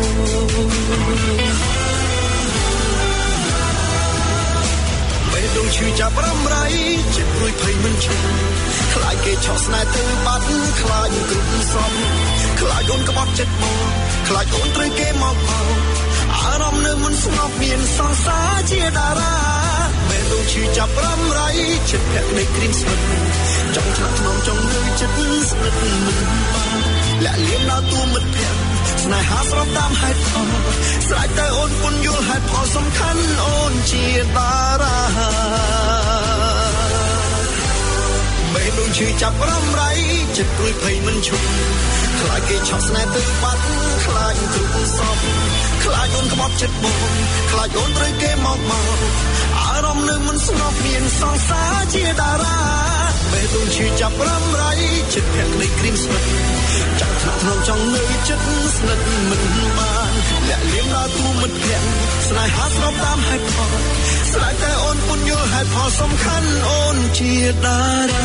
បេះដូងឈឺចាប់រំរាយចិត្តព្រួយភ័យមិនឈប់ខ្លាចគេឆក់ស្នេហ៍ទៅបាត់ខ្លាចគ្រប់សពខ្លាចអូនក្បត់ចិត្តបងខ្លាចអូនត្រូវគេមកបោកអារម្មណ៍នៅមិនស្ងប់មានសង្សារជាតារាបេះដូងឈឺចាប់រំរាយចិត្តភក្តីក្រៀមស្វិតចង់ឆ្លាក់ថ្នមចង់លើចិត្តស្និទ្ធមិនបានលាក់លៀមដល់ទូមិត្តភក្តិស្នេហាស្របតាមហេតុផលស្រេចតែអូនពុនយល់ហេតុផលសំខាន់អូនជាតារាមេដួងឈឺចាប់រំរាយចិត្តព្រួយភ័យមិនឈប់ខ្លាចគេឆក់ស្នេហ៍ទៅបាត់ខ្លាចទ្រុបសពខ្លាចអូនក្បត់ចិត្តបងខ្លាចអូនត្រូវគេមកអារម្មណ៍នឹងមិនស្ងប់មានសង្សារជាតារាមេដួងឈឺចាប់រំរាយចិត្តភក្តីក្រៀមស្វិតចង់ថ្នាក់ថ្នមចង់នៅចិត្តស្និទ្ធមិនបានលាក់លៀមដល់ទូមិត្តភក្តិស្នេហាស្របតាមហេតុផលស្រេចតែអូនពុនយល់ហេតុផលសំខាន់អូនជាតារា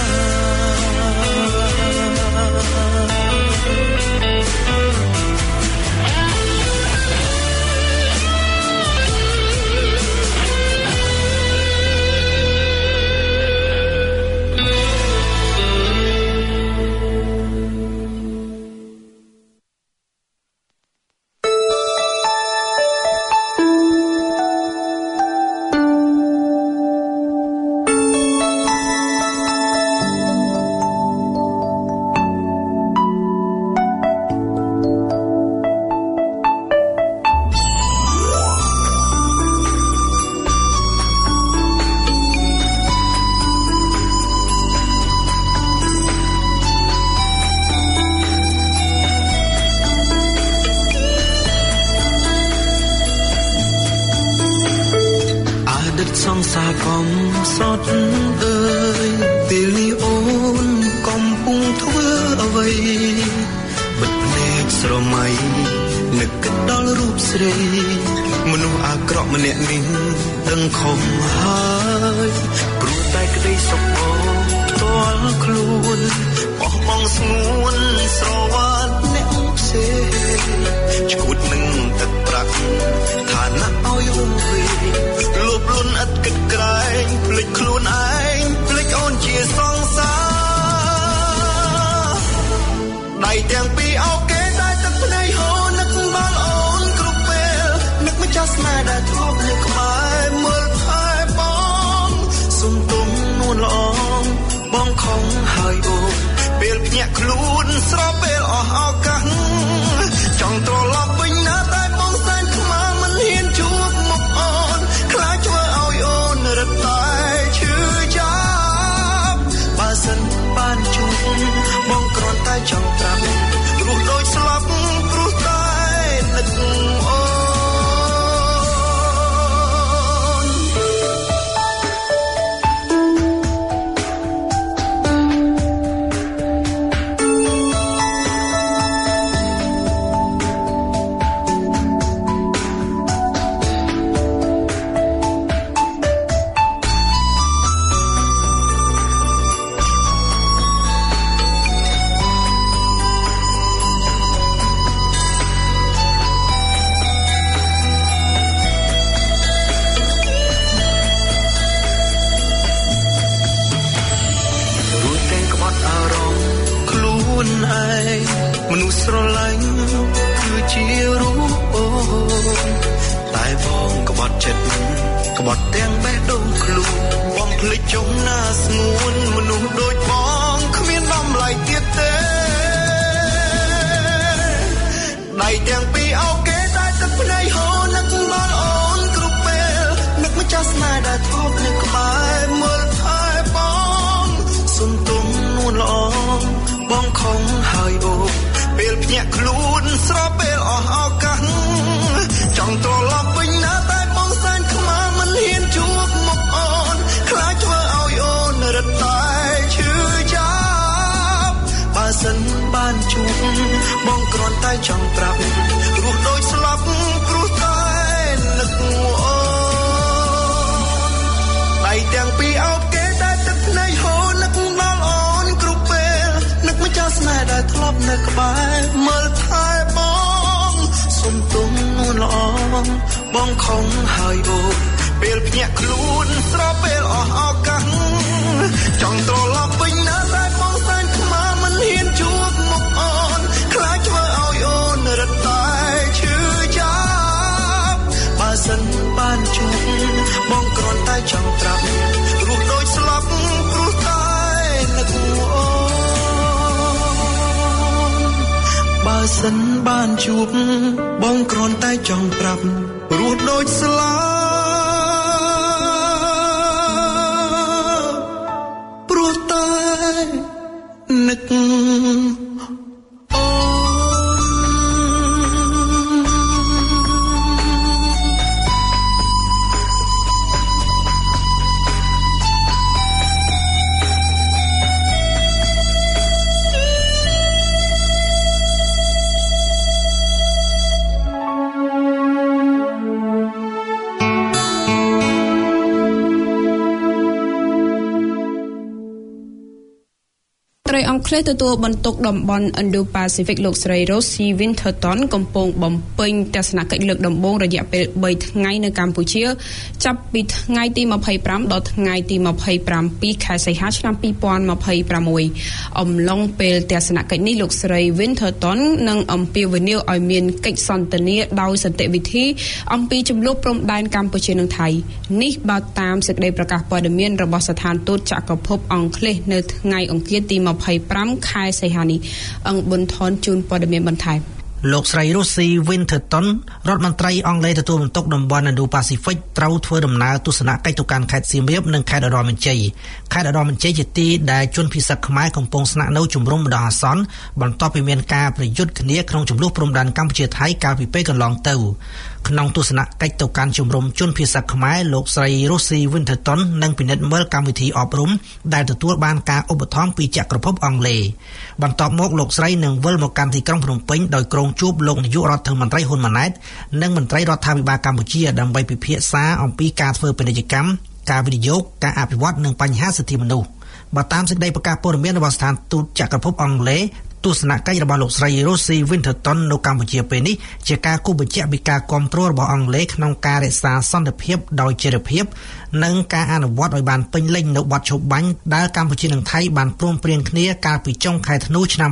បងគ្រាន់តែចង់ប្រាប់រស់ដូចស្លាប់ព្រោះតែនឹកអូនដៃទាំងពីរអោបគេដែលទឹកភ្នែកហូរនឹកដល់អូនគ្រប់ពេលនឹកម្ចាស់ស្នេហ៍ដែលធ្លាប់នៅក្បែរមើលថែបងសុំទុំនួនល្អបងខំហើយអូនពេលភ្ញាក់ខ្លួនស្របពេលអស់ឱកាសចង់ត្រឡប់វិញណាតែបងសែនខ្មាស់មិនហ៊ានជួបមុខអូនខ្លាចធ្វើឲ្យអូនរត់តែឈឺចាប់បើសិនបានជួបបងគ្រាន់តែចង់ប្រាប់សិនបានជួបបងគ្រាន់តែចង់ប្រាប់ព្រោះដូចស្លាព្រោះតែនឹកអង់គ្លេសទទួលបន្ទុកតំបន់ Indo-Pacific លោកស្រី Rosie Winterton កំពុងបំពេញទស្សនកិច្ចលើកដំបូងរយៈពេល3ថ្ងៃនៅកម្ពុជាចាប់ពីថ្ងៃទី25ដល់ថ្ងៃទី27ខែសីហាឆ្នាំ2026អំឡុងពេលទស្សនកិច្ចនេះលោកស្រី Winterton នឹងអំពាវនាវឲ្យមានកិច្ចសន្ទនាដោយសន្តិវិធីអំពីជម្លោះព្រំដែនកម្ពុជានិងថៃនេះបើតាមសេចក្តីប្រកាសព័ត៌មានរបស់ស្ថានទូតចក្រភពអង់គ្លេសនៅថ្ងៃអង្គារទី25ខែសីហានេះអង្គប៊ុនថនជូនព័ត៌មានបន្ថែមលោកស្រី Rosie Winterton រដ្ឋមន្ត្រីអង់គ្លេសទទួលបន្ទុកតំបន់ Indo-Pacific ត្រូវធ្វើដំណើរទស្សនកិច្ចទៅកាន់ខេត្តសៀមរាបនិងខេត្តឧត្តរមានជ័យខេត្តឧត្តរមានជ័យជាទីដែលជនភៀសនិកខ្មែរកំពុងស្នាក់នៅជំរុំបណ្ដោះអាសន្នបន្ទាប់ពីមានការប្រយុទ្ធគ្នាក្នុងជម្លោះព្រំដែនកម្ពុជាថៃកាលពីពេលកន្លងទៅក្នុងទស្សនកិច្ចទៅកាន់ជំរុំជនភៀសនិកខ្មែរលោកស្រី Rosie Winterton នឹងពិនិត្យមើលកម្មវិធីអប់រំដែលទទួលបានការឧបត្ថម្ភពីចក្រភពអង់គ្លេសបន្ទាប់មកលោកស្រីនឹងវិលមកកាន់ទីក្រុងភ្នំពេញដោយក្រុងជួបលោកនាយករដ្ឋមន្ត្រីហ៊ុនម៉ាណែតនិងមន្ត្រីរដ្ឋាភិបាលកម្ពុជាដើម្បីពិភាក្សាអំពីការធ្វើពាណិជ្ជកម្មការវិនិយោគការអភិវឌ្ឍនិងបញ្ហាសិទ្ធិមនុស្សបើតាមសេចក្តីប្រកាសព័ត៌មានរបស់ស្ថានទូតចក្រភពអង់គ្លេសទស្សនកិច្ចរបស់លោកស្រី Rosie Winterton នៅកម្ពុជាពេលនេះជាការគូបញ្ជាក់ពីការគ្រប់គ្រងរបស់អង់គ្លេសក្នុងការរក្សាសន្តិភាពដោយចីរភាពនិងការអនុវត្តឲ្យបានពេញលេញនៅបទឈប់បាញ់ដែលកម្ពុជានិងថៃបានព្រមព្រៀងគ្នាកាលពីចុងខែធ្នូឆ្នាំ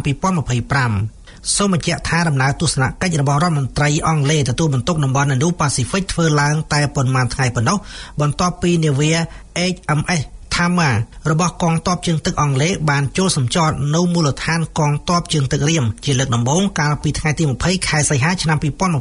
2025សូមបញ្ជាក់ថាដំណើរទស្សនកិច្ចរបស់រដ្ឋមន្ត្រីអង់គ្លេសទទួលបន្ទុកតំបន់ Indo-Pacific ធ្វើឡើងតែប៉ុន្មានថ្ងៃប៉ុណ្ណោះបន្ទាប់ពីនាវា HMS Tama របស់កងទ័ពជើងទឹកអង់គ្លេសបានចូលសម្ចតនៅមូលដ្ឋានកងទ័ពជើងទឹករៀមជាលើកដំបូងកាលពីថ្ងៃទី20ខែសីហាឆ្នាំ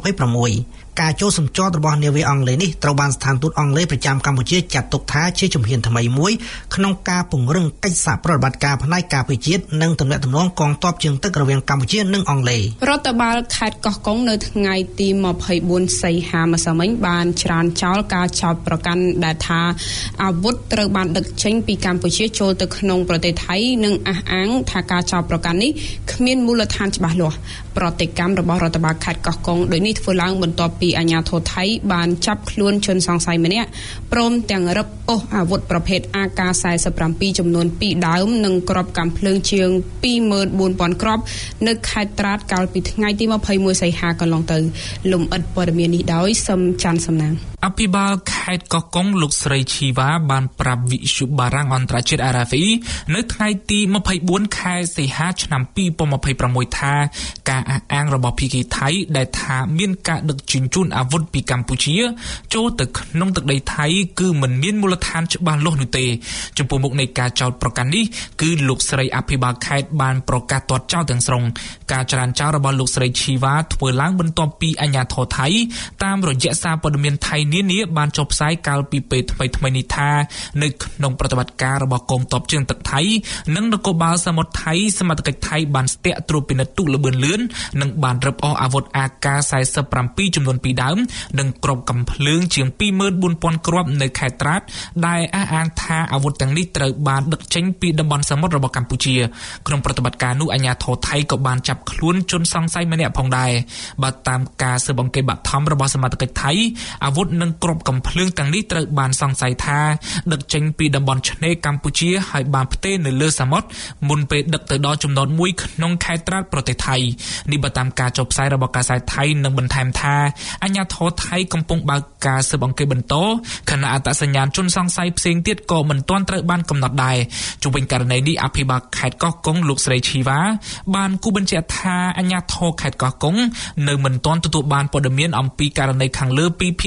2026ការចូលសម្ចតរបស់នាវាអង់គ្លេសនេះត្រូវបានស្ថានទូតអង់គ្លេសប្រចាំកម្ពុជាចាត់ទុកថាជាជំហានថ្មីមួយក្នុងការពង្រឹងកិច្ចសហប្រតិបត្តិការផ្នែកការពារជាតិនិងទំនាក់ទំនងកងទ័ពជើងទឹករវាងកម្ពុជានិងអង់គ្លេសរដ្ឋបាលខេត្តកោះកុងនៅថ្ងៃទី24សីហាម្សិលមិញបានច្រានចោលការចោទប្រកាន់ដែលថាអាវុធត្រូវបានដឹកចេញពីកម្ពុជាចូលទៅក្នុងប្រទេសថៃនិងអះអាងថាការចោទប្រកាន់នេះគ្មានមូលដ្ឋានច្បាស់លាស់ប្រតិកម្មរបស់រដ្ឋបាលខេត្តកោះកុងដោយនេះធ្វើឡើងបន្ទាប់ពីអាជ្ញាធរថៃបានចាប់ខ្លួនជនសង្ស័យម្នាក់ព្រមទាំងរឹបអូសអាវុធប្រភេទ AK-47 ចំនួន2ដើមនិងគ្រាប់កាំភ្លើងជាង 24,000 គ្រាប់នៅខេត្តត្រាតកាលពីថ្ងៃទី21សីហាកន្លងទៅលំអិតព័ត៌មាននេះដោយសឹមច័ន្ទសំណាងអភិបាលខេត្តកោះកុងលោកស្រីឈីវ៉ាបានប្រាប់វិទ្យុបារាំងអន្តរជាតិ RFI នៅថ្ងៃទី24ខែសីហាឆ្នាំ2026ថាការអះអាងរបស់ភាគីថៃដែលថាមានការដឹកជញ្ជូនអាវុធពីកម្ពុជាចូលទៅក្នុងទឹកដីថៃគឺមិនមានមូលដ្ឋានច្បាស់លាស់នោះទេចំពោះមុខនៃការចោទប្រកាន់នេះគឺលោកស្រីអភិបាលខេត្តបានប្រកាសទាត់ចោលទាំងស្រុងការចរានចោលរបស់លោកស្រីឈីវ៉ាធ្វើឡើងបន្ទាប់ពីអាជ្ញាធរថៃតាមរយៈសារព័ត៌មានថៃនានាបានចុះផ្សាយកាលពីពេលថ្មីនេះថានៅក្នុងប្រតិបត្តិការរបស់កងទ័ពជើងទឹកថៃនិងនគរបាលសមុទ្រថៃសមត្ថកិច្ចថៃបានស្ទាក់ត្រួតពិនិត្យទូកល្បឿនលឿននិងបានរឹបអូសអាវុធ AK-47 ចំនួន2ដើមនិងគ្រាប់កាំភ្លើងជាង 24,000 គ្រាប់នៅខេត្តត្រាតដែលអះអាងថាអាវុធទាំងនេះត្រូវបានដឹកចេញពីតំបន់សមុទ្ររបស់កម្ពុជាក្នុងប្រតិបត្តិការនោះអាជ្ញាធរថៃក៏បានចាប់ខ្លួនជនសង្ស័យម្នាក់ផងដែរបើតាមការស៊ើបអង្កេតបឋមរបស់សមត្ថកិច្ចថៃអាវុធនិងគ្រាប់កាំភ្លើងទាំងនេះត្រូវបានសង្ស័យថាដឹកចេញពីតំបន់ឆ្នេរកម្ពុជាហើយបានផ្ទេរនៅលើសមុទ្រមុនពេលដឹកទៅដល់ចំណតមួយក្នុងខេត្តត្រាតប្រទេសថៃនេះបើតាមការចុះផ្សាយរបស់កាសែតថៃនឹងបន្ថែមថាអាជ្ញាធរថៃកំពុងបើកការស៊ើបអង្កេតបន្តខណៈអត្តសញ្ញាណជនសង្ស័យផ្សេងទៀតក៏មិនទាន់ត្រូវបានកំណត់ដែរជុំវិញករណីនេះអភិបាលខេត្តកោះកុងលោកស្រីឈីវ៉ាបានគូបញ្ជាក់ថាអាជ្ញាធរខេត្តកោះកុងនៅមិនទាន់ទទួលបានព័ត៌មានអំពីករណីខាងលើពីភាគីថៃ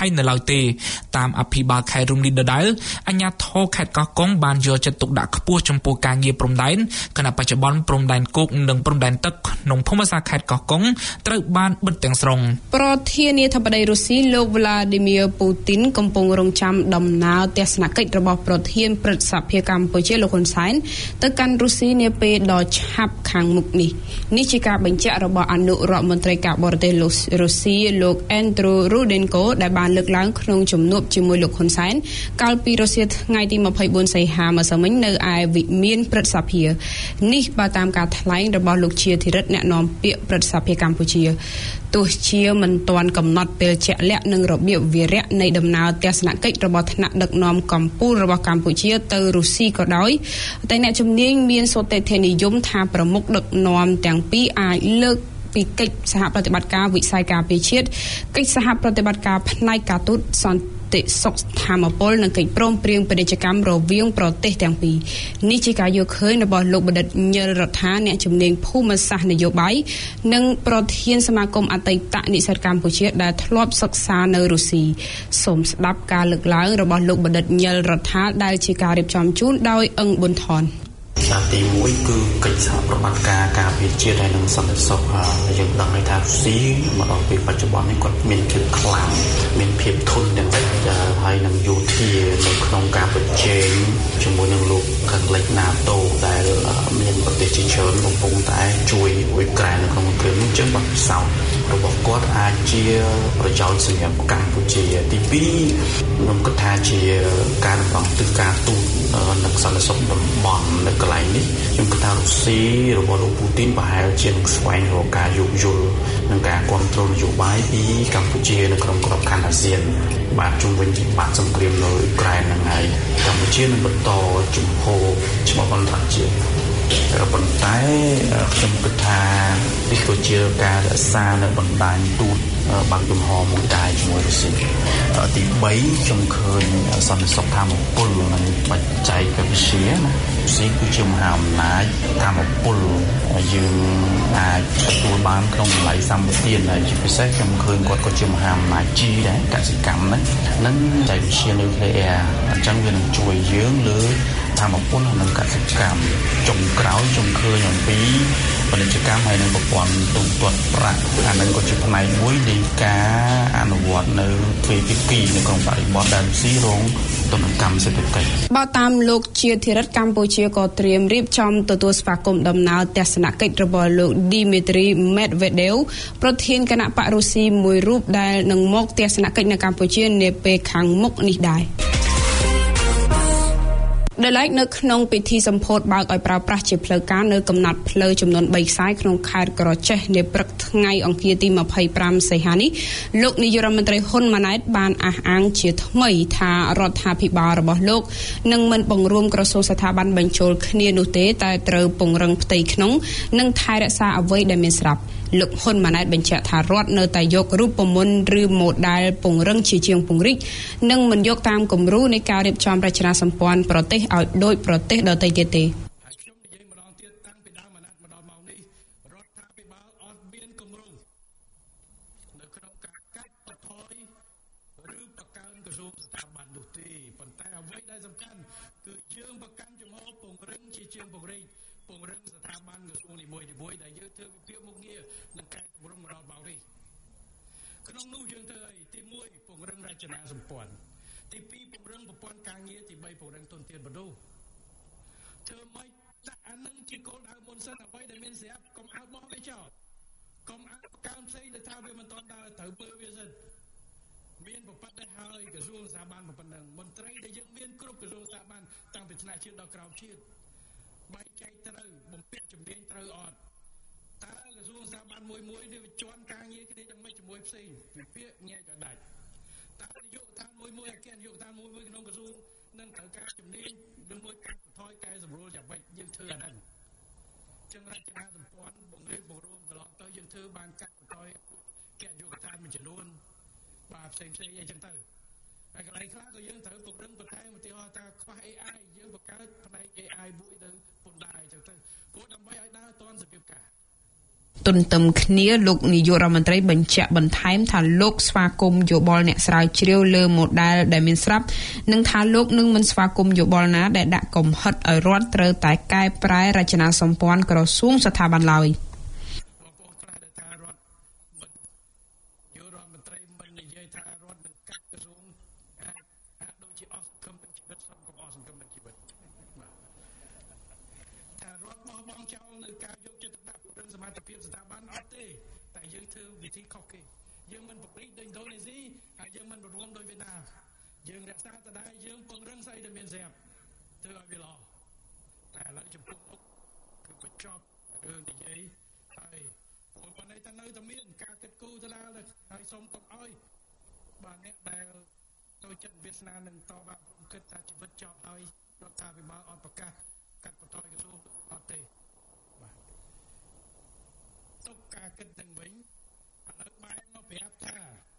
នៅឡើយទេតាមអភិបាលខេត្តរំលីដដែលអាជ្ញាធរខេត្តកោះកុងបានយកចិត្តទុកដាក់ខ្ពស់ចំពោះការងារព្រំដែនគណៈបច្ចុប្បន្នព្រំដែនគោកនិងព្រំដែនទឹកក្នុងភូមិសាស្ត្រខេត្តកោះកុងត្រូវបានបិទទាំងស្រុងប្រធានាធិបតីរុស្ស៊ីលោក Vladimir Putin កំពុងរងចាំដំណើរទស្សនកិច្ចរបស់ប្រធានព្រឹទ្ធសភាកម្ពុជាលោកហ៊ុនសែនទៅកាន់រុស្ស៊ីនាពេលដ៏ឆាប់ខាងមុខនេះជាការបញ្ជាក់របស់អនុរដ្ឋមន្ត្រីការបរទេសរុស្ស៊ីលោក Andrew Rudenko ដែលបានលើកឡើងក្នុងជំនួបជាមួយលោកហ៊ុនសែនកាលពីរសៀលថ្ងៃទី24សីហាម្សិលមិញនៅឯវិមានព្រឹទ្ធសភានេះបើតាមការថ្លែងរបស់លោកជាធិរិទ្ធអ្នកនាំពាក្យព្រឹទ្ធសភាកម្ពុជាទោះជាមិនទាន់កំណត់ពេលជាក់លាក់និងរបៀបវារៈនៃដំណើរទស្សនកិច្ចរបស់ថ្នាក់ដឹកនាំកម្ពុជារបស់កម្ពុជាទៅរុស្ស៊ីក៏ដោយតែអ្នកជំនាញមានសតិធនិយមថាប្រមុខដឹកនាំទាំងពីរអាចលើកពីកិច្ចសហប្រតិបត្តិការវិស័យការពារជាតិកិច្ចសហប្រតិបត្តិការផ្នែកការទូតសន្តិសុខធម្មពលនិងកិច្ចព្រមព្រៀងពាណិជ្ជកម្មរវាងប្រទេសទាំងពីរនេះជាការយល់ឃើញរបស់លោកបណ្ឌិតញិលរដ្ឋាអ្នកជំនាញភូមិសាស្ត្រនយោបាយនិងប្រធានសមាគមអតីតនិស្សិតកម្ពុជាដែលធ្លាប់សិក្សានៅរុស្ស៊ីសូមស្ដាប់ការលើកឡើងរបស់លោកបណ្ឌិតញិលរដ្ឋាដែលជាការរៀបចំជូនដោយអឹងប៊ុនថនទី1គឺកិច្ចសហប្រតិបត្តិការការពារជាតិហើយនិងសន្តិសុខយើងដឹងថារុស្ស៊ីមកដល់ពេលបច្ចុប្បន្ននេះគាត់មានភាពខ្លាំងមានភាពធន់ទាំងហើយនឹងយោធានៅក្នុងការប្រជែងជាមួយនឹងលោកខាងលិច NATO ដែលមានប្រទេសជាច្រើនកំពុងតែជួយអ៊ុយក្រែននៅក្នុងគ្រឿងនេះអញ្ចឹងបទពិសោធន៍របស់គាត់អាចជាប្រយោជន៍សម្រាប់កម្ពុជាទី2ខ្ញុំគិតថាជាការរំដោះទិសការទូតនិងសន្តិសុខតំបន់នៅកន្លែងនេះខ្ញុំគិតថារុស្ស៊ីរបស់លោកពូទីនប្រហែលជានឹងស្វែងរកការយោគយល់និងការគ្រប់គ្រងនយោបាយពីកម្ពុជានៅក្នុងក្របខ័ណ្ឌអាស៊ានបាទជុំវិញវិបត្តិសង្គ្រាមនៅអ៊ុយក្រែនហ្នឹងហើយកម្ពុជានឹងបន្តជំហរច្បាប់អន្តរជាតិប៉ុន្តែខ្ញុំគិតថានេះគឺជាការរក្សានៅបណ្ដាញទូតបើកចំហមួយដែរជាមួយរុស្ស៊ីទី3ខ្ញុំឃើញសន្តិសុខធម្មពលនិងបច្ចេកវិទ្យាណារុស្ស៊ីគឺជាមហាអំណាចធម្មពលយើងអាចទទួលបានក្នុងតម្លៃសម្បត្តិហើយជាពិសេសខ្ញុំឃើញគាត់ក៏ជាមហាអំណាចជីដែរកសិកម្មហ្នឹងនិងបច្ចេកវិទ្យានុយក្លេអ៊ែរអញ្ចឹងវានឹងជួយយើងលើធម្មពលនិងកសិកម្មចុងក្រោយខ្ញុំឃើញអំពីពាណិជ្ជកម្មហើយនិងប្រព័ន្ធទូទាត់ប្រាក់អានឹងក៏ជាផ្នែកមួយនៃការអនុវត្តនៅទ្វេភាគីនៅក្នុងបរិបទដែលស៊ីរងទនកម្មសេដ្ឋកិច្ចបើតាមលោកជាធិរិទ្ធកម្ពុជាក៏ត្រៀមរៀបចំទទួលស្វាគមន៍ដំណើរទស្សនកិច្ចរបស់លោក Dmitry Medvedev ប្រធានគណៈបករុស្ស៊ីមួយរូបដែលនឹងមកទស្សនកិច្ចនៅកម្ពុជានាពេលខាងមុខនេះដែរដែលឡែកនៅក្នុងពិធីសម្ពោធបើកឲ្យប្រើប្រាស់ជាផ្លូវការនៅកំណត់ផ្លូវចំនួន3ខ្សែក្នុងខេត្តក្រចេះនាព្រឹកថ្ងៃអង្គារទី25សីហានេះលោកនាយករដ្ឋមន្ត្រីហ៊ុនម៉ាណែតបានអះអាងជាថ្មីថារដ្ឋាភិបាលរបស់លោកនឹងមិនបង្រួមក្រសួងស្ថាប័នបញ្ចូលគ្នានោះទេតែត្រូវពង្រឹងផ្ទៃក្នុងនិងថែរក្សាអ្វីដែលមានស្រាប់លោកហ៊ុនម៉ាណែតបញ្ជាក់ថារដ្ឋនៅតែយករូបមន្តឬម៉ូដែលពង្រឹងជាជាងពង្រីកនិងមិនយកតាមគំរូនៃការរៀបចំរចនាសម្ព័ន្ធប្រទេសឲ្យដូចប្រទេសដទៃទៀតទេខ្ញុំនិយាយម្ដងទៀតតាំងពីដើមអាណត្តិមកដល់ម៉ោងនេះរដ្ឋាភិបាលអត់មានគម្រោងនៅក្នុងការកាត់បន្ថយឬបង្កើនក្រសួងស្ថាប័ននោះទេប៉ុន្តែអ្វីដែលសំខាន់គឺយើងបង្កើនចំហពង្រឹងជាជាងពង្រីកពង្រឹងស្ថាប័នក្រសួងនីមួយៗដែលយើងធ្វើវិភាគមុខងារនិងកែតម្រង់មកដល់ម៉ោងនេះក្នុងនោះយើងធ្វើអីទី1ពង្រឹងរចនាសម្ព័ន្ធទី2ពង្រឹងប្រព័ន្ធការងារទី3ពង្រឹងទុនធានមនុស្សធ្វើម៉េចដាក់អានឹងជាគោលដៅមុនសិនអ្វីដែលមានស្រាប់កុំឲ្យបោះវាចោលកុំឲ្យកាមផ្សេងទៅថាវាមិនទាន់ដើរត្រូវពើវាសិនមានប្រព័ន្ធដែរហើយក្រសួងស្ថាប័នប៉ុណ្ណឹងមន្ត្រីដែលយើងមានគ្រប់ក្រសួងស្ថាប័នតាំងពីថ្នាក់ជាតិដល់ក្រោមជាតិបែងចែកត្រូវបំពាក់ជំនាញត្រូវអត់តើក្រសួងស្ថាប័នមួយនេះវាជន់ការងារគ្នាយ៉ាងម៉េចជាមួយផ្សេងវិភាគញែកឲ្យដាច់តើនាយកដ្ឋានមួយអគ្គនាយកដ្ឋានមួយក្នុងក្រសួងនឹងត្រូវការជំនាញនឹងមួយកាត់បន្ថយកែសម្រួលយ៉ាងម៉េចយើងធ្វើអាហ្នឹងចឹងរចនាសម្ព័ន្ធបង្រៀនបង្រួមកន្លងទៅយើងធ្វើបានកាត់បន្ថយអគ្គនាយកដ្ឋានមួយចំនួនបាទផ្សេងអីចឹងទៅហើយកន្លែងខ្លះក៏យើងត្រូវពង្រឹងបន្ថែមឧទាហរណ៍ថាខ្វះ AI យើងបង្កើតផ្នែក AI មួយទៅពន្ធដារអីចឹងទៅព្រោះដើម្បីឲ្យដើរទាន់សភាពការទន្ទឹមគ្នាលោកនាយករដ្ឋមន្ត្រីបញ្ជាក់បន្ថែមថាលោកស្វាគមន៍យោបល់អ្នកស្រាវជ្រាវលើ model ដែលមានស្រាប់និងថាលោកនឹងមិនស្វាគមន៍យោបល់ណាដែលដាក់កំហិតឲ្យរដ្ឋត្រូវតែកែប្រែរចនាសម្ព័ន្ធក្រសួងស្ថាប័នឡើយយើងរក្សាតែដែរយើងពង្រឹងស្អីដែលមានស្រាប់ធ្វើឲ្យវាល្អតែឥឡូវចំពោះមុខគឺបញ្ចប់រឿងនិយាយហើយពលប៉ុណ្ណេះតែនៅតែមានការគិតគូរទៅដល់ហើយសូមកុំអោយបាទអ្នកដែលចូលចិត្តវាសនានឹងតបគិតថាជីវិតចប់ហើយរដ្ឋាភិបាលអត់ប្រកាសកាត់បន្ថយក្រសួងអត់ទេបាទទុកការគិតទាំងវិញឥឡូវបែរមកប្រាប់ថា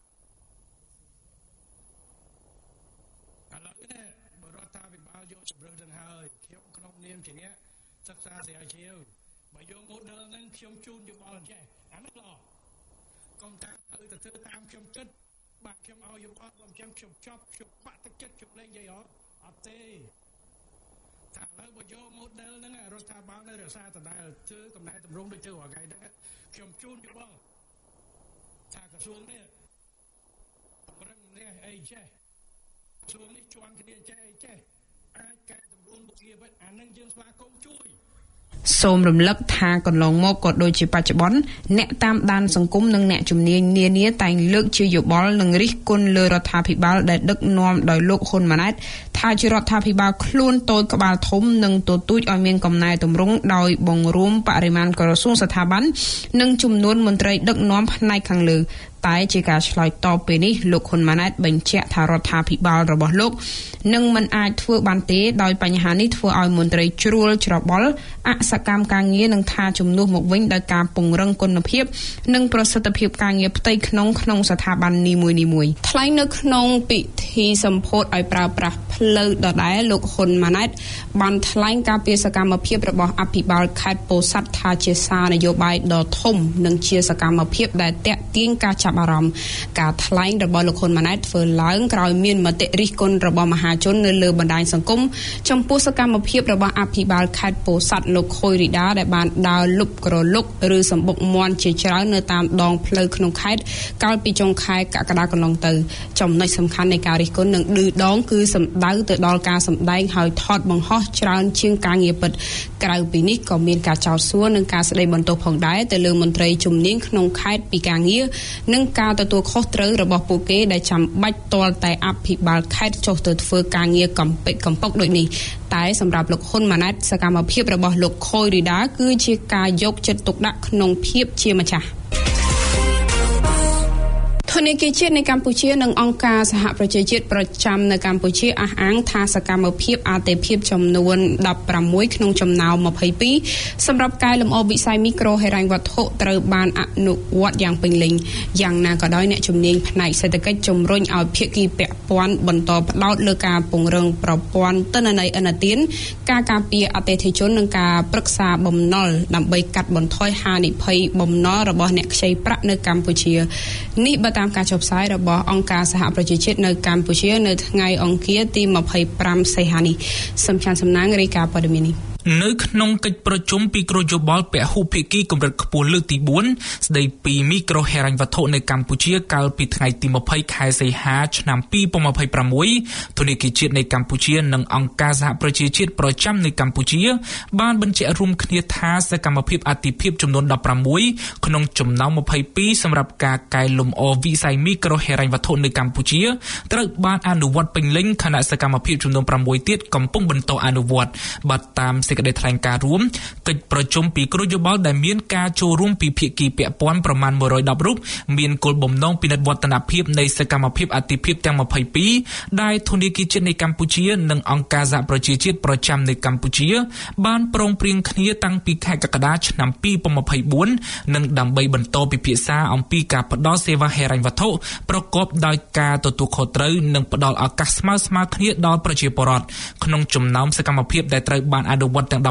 ឥឡូវនេះបរដ្ឋាភិបាលយកជំរឿនទាំងហើយខ្ញុំក្នុងនាមជាអ្នកសិក្សាស្រាវជ្រាវបើយក model ហ្នឹងខ្ញុំជូនយោបល់អញ្ចេះអានេះល្អកុំថាត្រូវទៅធ្វើតាមខ្ញុំគិតបាទខ្ញុំឲ្យយោបល់អញ្ចឹងខ្ញុំចប់ខ្ញុំបាក់ទឹកចិត្តខ្ញុំលេងនិយាយអត់ទេថាឥឡូវបើយក model ហ្នឹងរដ្ឋាភិបាលនៅរក្សាដដែលធ្វើកំណែតម្រង់ដូចធ្វើរាល់ថ្ងៃហ្នឹងខ្ញុំជូនយោបល់ថាក្រសួងនេះបរិញ្ញានេះអីចេះជួននេះជន់គ្នាចេះអាចកែតម្រូវមុខងារវិញអានឹងយើងស្វាគមន៍ជួយសូមរំលឹកថាកន្លងមកក៏ដូចជាបច្ចុប្បន្នអ្នកតាមដានសង្គមនិងអ្នកជំនាញនានាតែងលើកជាយោបល់និងរិះគន់លើរដ្ឋាភិបាលដែលដឹកនាំដោយលោកហ៊ុនម៉ាណែតថាជារដ្ឋាភិបាលខ្លួនតូចក្បាលធំនិងទទូចឲ្យមានកំណែទម្រង់ដោយបង្រួមបរិមាណក្រសួងស្ថាប័ននិងចំនួនមន្ត្រីដឹកនាំផ្នែកខាងលើតែជាការឆ្លើយតបពេលនេះលោកហ៊ុនម៉ាណែតបញ្ជាក់ថារដ្ឋាភិបាលរបស់លោកនឹងមិនអាចធ្វើបានទេដោយបញ្ហានេះធ្វើឲ្យមន្ត្រីជ្រួលច្របល់អសកម្មការងារនឹងថាជំនួសមកវិញដោយការពង្រឹងគុណភាពនិងប្រសិទ្ធភាពការងារផ្ទៃក្នុងស្ថាប័ននីមួយៗថ្លែងនៅក្នុងពិធីសម្ពោធឲ្យប្រើប្រាស់ផ្លូវដដែលលោកហ៊ុនម៉ាណែតបានថ្លែងការពីសកម្មភាពរបស់អភិបាលខេត្តពោធិ៍សាត់ថាជាសារនយោបាយដ៏ធំនិងជាសកម្មភាពដែលទាក់ទាញការចាប់អារម្មណ៍ការថ្លែងរបស់លោកហ៊ុនម៉ាណែតធ្វើឡើងក្រោយមានមតិរិះគន់របស់មហាជននៅលើបណ្ដាញសង្គមចំពោះសកម្មភាពរបស់អភិបាលខេត្តពោធិ៍សាត់លោកខុយរីដាដែលបានដើរលុបក្រលុកឬសម្បុកមាន់ជាច្រើននៅតាមដងផ្លូវក្នុងខេត្តកាលពីចុងខែកក្កដាកន្លងទៅចំណុចសំខាន់នៃការរិះគន់និងឌឺដងគឺសម្ដៅទៅដល់ការសម្ដែងហើយថតបង្ហោះច្រើនជាងការងារពិតក្រៅពីនេះក៏មានការចោទសួរនិងការស្ដីបន្ទោសផងដែរទៅលើមន្ត្រីជំនាញក្នុងខេត្តពីការងារនិងការទទួលខុសត្រូវរបស់ពួកគេដែលចាំបាច់ទាល់តែអភិបាលខេត្តចុះទៅធ្វើការងារកំពេចកំពុកដូចនេះតែសម្រាប់លោកហ៊ុនម៉ាណែតសកម្មភាពរបស់លោកខុយរីដាគឺជាការយកចិត្តទុកដាក់ក្នុងភាពជាម្ចាស់ធនាគារជាតិនៃកម្ពុជានិងអង្គការសហប្រជាជាតិប្រចាំនៅកម្ពុជាអះអាងថាសកម្មភាពអតិភិបចំនួន16ក្នុងចំណោម22សម្រាប់កែលម្អវិស័យមីក្រូហិរញ្ញវត្ថុត្រូវបានអនុវត្តយ៉ាងពេញលេញយ៉ាងណាក៏ដោយអ្នកជំនាញផ្នែកសេដ្ឋកិច្ចជំរុញឲ្យភាគីពាក់ព័ន្ធបន្តផ្ដោតលើការពង្រឹងប្រព័ន្ធទិន្នន័យឥណទានការការពារអតិថិជននិងការប្រឹក្សាបំណុលដើម្បីកាត់បន្ថយហានិភ័យបំណុលរបស់អ្នកខ្ចីប្រាក់នៅកម្ពុជានេះតាមការចុះផ្សាយរបស់អង្គការសហប្រជាជាតិនៅកម្ពុជានៅថ្ងៃអង្គារទី25សីហានេះសំខាន់សំណាងរាយការណ៍ព័ត៌មាននេះនៅក្នុងកិច្ចប្រជុំពីគ្រោះយោបល់ពហុភាគីកម្រិតខ្ពស់លើកទី4ស្ដីពីមីក្រូហិរញ្ញវត្ថុនៅកម្ពុជាកាលពីថ្ងៃទី20ខែសីហាឆ្នាំ2026ធនាគារជាតិនៃកម្ពុជានិងអង្គការសហប្រជាជាតិប្រចាំនៅកម្ពុជាបានបញ្ជាក់រួមគ្នាថាសកម្មភាពអតិភិបចំនួន16ក្នុងចំណោម22សម្រាប់ការកែលម្អវិស័យមីក្រូហិរញ្ញវត្ថុនៅកម្ពុជាត្រូវបានអនុវត្តពេញលេញខណៈសកម្មភាពចំនួន6ទៀតកំពុងបន្តអនុវត្តបាទតាមសេចក្តីថ្លែងការណ៍រួមកិច្ចប្រជុំពីគ្រោះយោបល់ដែលមានការចូលរួមពីភាគីពាក់ព័ន្ធប្រមាណ110រូបមានគោលបំណងពិនិត្យវឌ្ឍនភាពនៃសកម្មភាពអតិភិបទាំង22ដែលធនាគារជាតិនៃកម្ពុជានិងអង្គការសហប្រជាជាតិប្រចាំនៅកម្ពុជាបានព្រមព្រៀងគ្នាតាំងពីខែកក្កដាឆ្នាំ2024និងដើម្បីបន្តពិភាក្សាអំពីការផ្តល់សេវាហិរញ្ញវត្ថុប្រកបដោយការទទួលខុសត្រូវនិងផ្តល់ឱកាសស្មើៗគ្នាដល់ប្រជាពលរដ្ឋក្នុងចំណោមសកម្មភាពដែលត្រូវបានអនុវត្តត្តទាំង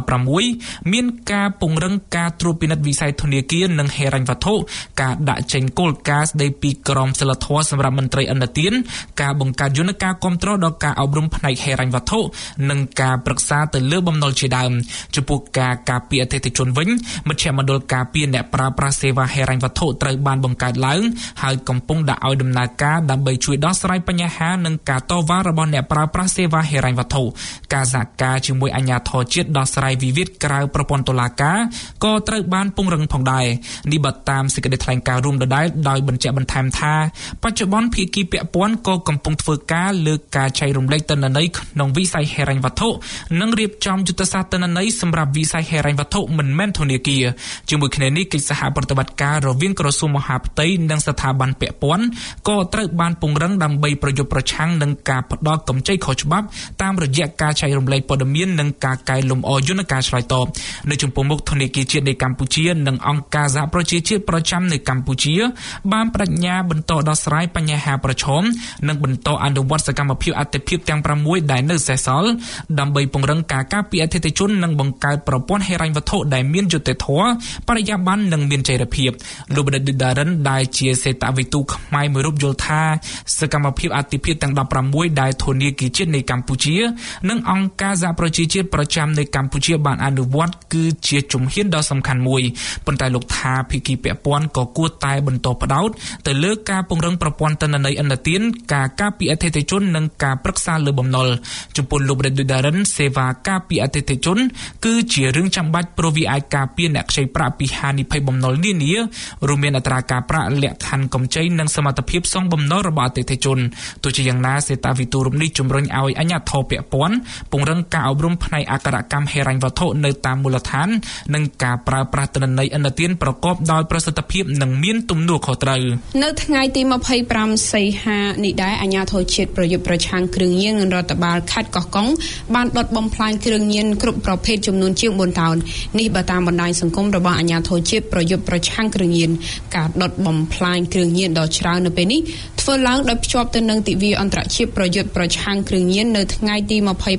16មានការពង្រឹងការត្រួតពិនិត្យវិស័យធនាគារនិងហិរញ្ញវត្ថុការដាក់ចេញគោលការណ៍ស្តីពីក្រមសីលធម៌សម្រាប់មន្ត្រីឥណទានការបង្កើតយន្តការគាំទ្រដល់ការអប់រំផ្នែកហិរញ្ញវត្ថុនិងការប្រឹក្សាទៅលើបំណុលជាដើមចំពោះការការពារអតិថិជនវិញមជ្ឈមណ្ឌលការពារអ្នកប្រើប្រាស់សេវាហិរញ្ញវត្ថុត្រូវបានបង្កើតឡើងហើយកំពុងដាក់ឲ្យដំណើរការដើម្បីជួយដោះស្រាយបញ្ហានិងការតវ៉ារបស់អ្នកប្រើប្រាស់សេវាហិរញ្ញវត្ថុការសហការជាមួយអាជ្ញាធរជាតិដោះស្រាយវិវាទក្រៅប្រព័ន្ធតុលាការក៏ត្រូវបានពង្រឹងផងដែរនេះបើតាមសេចក្តីថ្លែងការណ៍រួមដដែលដោយបញ្ជាក់បន្ថែមថាបច្ចុប្បន្នភាគីពាក់ព័ន្ធក៏កំពុងធ្វើការលើការចែករំលែកទិន្នន័យក្នុងវិស័យហិរញ្ញវត្ថុនិងរៀបចំយុទ្ធសាស្ត្រទិន្នន័យសម្រាប់វិស័យហិរញ្ញវត្ថុមិនមែនធនាគារជាមួយគ្នានេះកិច្ចសហប្រតិបត្តិការរវាងក្រសួងមហាផ្ទៃនិងស្ថាប័នពាក់ព័ន្ធក៏ត្រូវបានពង្រឹងដើម្បីប្រយុទ្ធប្រឆាំងនឹងការផ្ដោតកម្ចីខុសច្បាប់តាមរយៈការចែករំលែកព័ត៌មាននិងការកែលម្អយន្តការឆ្លើយតបនៅចំពោះមុខធនាគារជាតិនៃកម្ពុជានិងអង្គការសហប្រជាជាតិប្រចាំនៅកម្ពុជាបានបញ្ញាបន្តដោះស្រាយបញ្ហាប្រឈមនិងបន្តអនុវត្តសកម្មភាពអតិភិបទាំង6ដែលនៅសេសសល់ដើម្បីពង្រឹងការការពារអតិថិជននិងបង្កើតប្រព័ន្ធហិរញ្ញវត្ថុដែលមានយុត្តិធម៌បរិយាបន្ននិងមានចីរភាពលោកបណ្ឌិតដារិនដែលជាសេតវិទូខ្មែរមួយរូបយល់ថាសកម្មភាពអតិភិបទាំង16ដែលធនាគារជាតិនៃកម្ពុជានិងអង្គការសហប្រជាជាតិប្រចាំនៅកម្ពុជាបានអនុវត្តគឺជាជំហានដ៏សំខាន់មួយប៉ុន្តែលោកថាភាគីពាក់ព័ន្ធក៏គួរតែបន្តផ្ដោតទៅលើការពង្រឹងប្រព័ន្ធទិន្នន័យឥណទានការការពារអតិថិជននិងការប្រឹក្សាលើបំណុលចំពោះលោកបណ្ឌិតដារិនសេវាការពារអតិថិជនគឺជារឿងចាំបាច់ព្រោះវាអាចការពារអ្នកខ្ចីប្រាក់ពីហានិភ័យបំណុលនានារួមមានអត្រាការប្រាក់លក្ខខណ្ឌកម្ចីនិងសមត្ថភាពសងបំណុលរបស់អតិថិជនទោះជាយ៉ាងណាសេតាវិទូរំនេះជំរុញឲ្យអាជ្ញាធរពាក់ព័ន្ធពង្រឹងការអប់រំផ្នែកអក្ខរកម្មហិរញ្ញវត្ថុនៅតាមមូលដ្ឋាននិងការប្រើប្រាស់ទិន្នន័យឥណទានប្រកបដោយប្រសិទ្ធភាពនិងមានទំនួលខុសត្រូវនៅថ្ងៃទី25សីហានេះដែរអាជ្ញាធរជាតិប្រយុទ្ធប្រឆាំងគ្រឿងញៀននិងរដ្ឋបាលខេត្តកោះកុងបានដុតបំផ្លាញគ្រឿងញៀនគ្រប់ប្រភេទចំនួនជាង4តោននេះបើតាមបណ្ដាញសង្គមរបស់អាជ្ញាធរជាតិប្រយុទ្ធប្រឆាំងគ្រឿងញៀនការដុតបំផ្លាញគ្រឿងញៀនដ៏ច្រើននៅពេលនេះធ្វើឡើងដោយភ្ជាប់ទៅនឹងទិវាអន្តរជាតិប្រយុទ្ធប្រឆាំងគ្រឿងញៀននៅថ្ងៃទី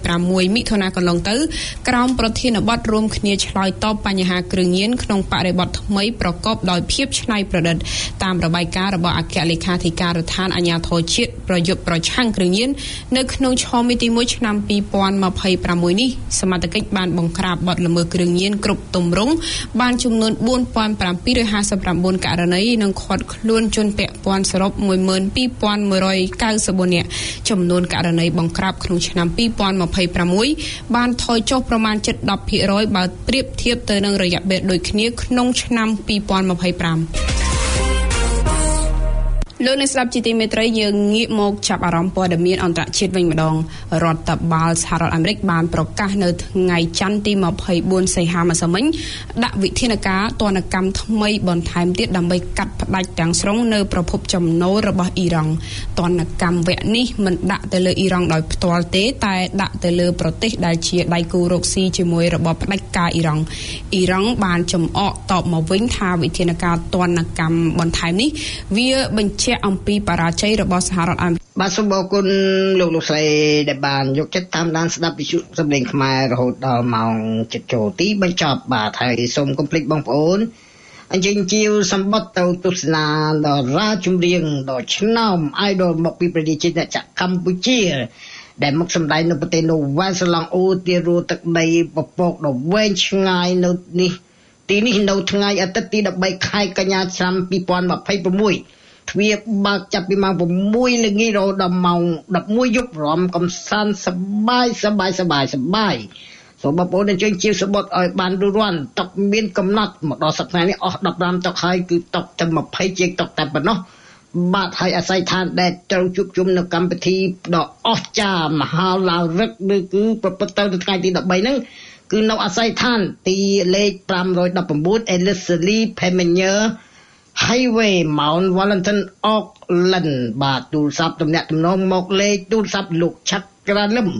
26មិថុនាកន្លងទៅក្រោមប្រធានបទរួមគ្នាឆ្លើយតបបញ្ហាគ្រឿងញៀនក្នុងបរិបទថ្មីប្រកបដោយភាពច្នៃប្រឌិតតាមរបាយការណ៍របស់អគ្គលេខាធិការដ្ឋានអាជ្ញាធរជាតិប្រយុទ្ធប្រឆាំងគ្រឿងញៀននៅក្នុងឆមាសទី1ឆ្នាំ2026នេះសមត្ថកិច្ចបានបង្ក្រាបបទល្មើសគ្រឿងញៀនគ្រប់ទម្រង់បានចំនួន4759ករណីនិងឃាត់ខ្លួនជនពាក់ព័ន្ធសរុប12194ចំនួនករណីបង្ក្រាបក្នុងឆ្នាំ2026បានថយចុះប្រមាណជិត 10% បើប្រៀបធៀបទៅនឹងរយៈពេលដូចគ្នាក្នុងឆ្នាំ2025លោកអ្នកស្ដាប់ជាទីមេត្រីយើងងាកមកចាប់អារម្មណ៍ព័ត៌មានអន្តរជាតិវិញម្ដងរដ្ឋបាលសហរដ្ឋអាមេរិកបានប្រកាសនៅថ្ងៃច័ន្ទទី24សីហាម្សិលមិញដាក់វិធានការទណ្ឌកម្មថ្មីបន្ថែមទៀតដើម្បីកាត់ផ្ដាច់ទាំងស្រុងនៅប្រភពចំណូលរបស់អ៊ីរ៉ង់ទណ្ឌកម្មវគ្គនេះមិនដាក់ទៅលើអ៊ីរ៉ង់ដោយផ្ទាល់ទេតែដាក់ទៅលើប្រទេសដែលជាដៃគូរកស៊ីជាមួយរបបផ្ដាច់ការអ៊ីរ៉ង់បានចំអកតបមកវិញថាវិធានការទណ្ឌកម្មបន្ថែមនេះវាបញ្ជាក់អំពីបរាជ័យរបស់សហរដ្ឋអាមេរិកបាទសូមអរគុណលោកស្រីដែលបានយកចិត្តតាមដានស្ដាប់វិទ្យុសម្លេងខ្មែររហូតដល់ម៉ោងជិតចូលទីបញ្ចប់បាទហើយសូមកុំភ្លេចបងប្អូនអញ្ជើញជាវសម្បត្តិទៅទស្សនាដល់រាចម្រៀងដ៏ឆ្នើម idol មកពីប្រទេសជាតិកម្ពុជាដែលមកសម្ដែងនៅប្រទេសនូវែលសេឡង់អូទារੂទឹកដីពពកដ៏វែងឆ្ងាយនៅនេះទីនេះនៅថ្ងៃអាទិត្យទី13ខែកញ្ញាឆ្នាំ2026ទ្វារបើកចាប់ពីម៉ោង6ល្ងាចរហូតដល់ម៉ោង11យប់រំកំសាន្តសប្បាយសូមបងប្អូនអញ្ជើញជាវសម្បត្តិឲ្យបានរួចរាល់តុកមានកំណត់មកដល់សប្តាហ៍នេះអស់15តុកហើយគឺតុកតែ20ជាងតុកតែប៉ុណ្ណោះបាទហើយអាស័យដ្ឋានដែលត្រូវជួបជុំនៅកម្មវិធីដ៏អស្ចារ្យមហាឡារឹកឬគឺប្រព្រឹត្តទៅថ្ងៃទី13ហ្នឹងគឺនៅអាស័យដ្ឋានទីលេខ519 Elizabeth Premier Highway Mount Wellington Auckland បាទទូរស័ព្ទទំនាក់ទំនងមកលេខទូរស័ព្ទលោកឆាត់ក្រាលឹម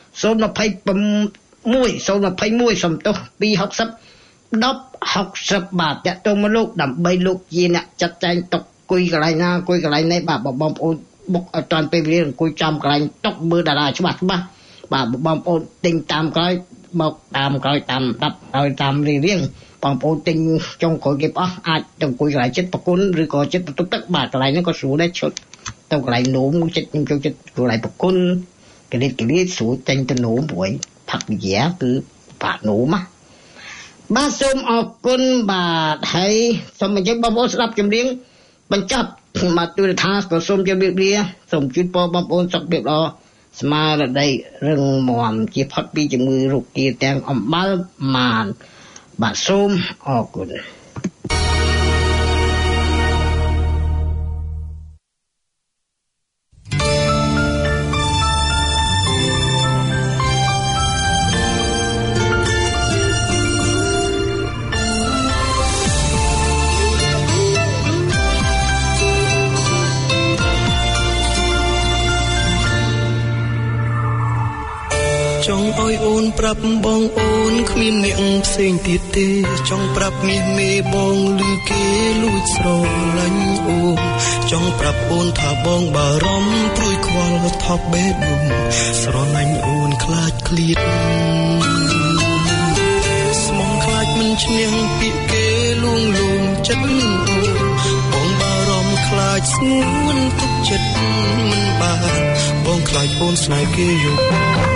021សំទោស260 1060បាទតាក់ទងមកលោកដើម្បីលោកជាអ្នកចាត់ចែងតុកគួយកន្លែងណាគួយកន្លែងនេះបាទបងប្អូនបុកឲ្យតាន់ពេលវេលាអង្គុយចំកន្លែងតុកមើលតារាច្បាស់បាទបងប្អូនទិញតាមក្រោយបោកតាមក្រោយតាមដាប់ឲ្យតាមរៀងបងប្អូនទិញចុងក្រោយគេអស់អាចទៅអង្គុយកន្លែងចិត្តប្រគុណឬក៏ចិត្តបន្ទប់ទឹកបាទកន្លែងហ្នឹងក៏ស្រួលដែរឈុតទៅកន្លែងនោមចិត្តខ្ញុំចូលចិត្តកន្លែងប្រគុណកលិតស្រួលចេញទៅនោមព្រោះផាត់វិយាគឺបាក់នោមណាបាទសូមអរគុណបាទហើយសូមអញ្ជើញបងប្អូនស្ដាប់ចម្រៀងបញ្ចប់មកទូរទស្សន៍ក៏សូមជម្រាបលាសូមជូនពរបងប្អូនសុខភាពល្អស្មារតីរឹងមាំជាផុតពីជំងឺរោគគាទាំងអំបិលម៉ានបាទសូមអរគុណចង់ឲ្យអូនប្រាប់បងអូនគ្មានអ្នកផ្សេងទៀតទេចង់ប្រាប់មាសមេបងឮគេលួចស្រឡាញ់អូនចង់ប្រាប់អូនថាបងបារម្ភព្រួយខ្វល់ថប់បេះដូងស្រឡាញ់អូនខ្លាចឃ្លាតស្មងខ្លាចមិនឈ្នះពាក្យគេលួងលោមចិត្តអូនបងបារម្ភខ្លាចស្ងួនទុកចិត្តមិនបានបងខ្លាចអូនស្នេហ៍គេយក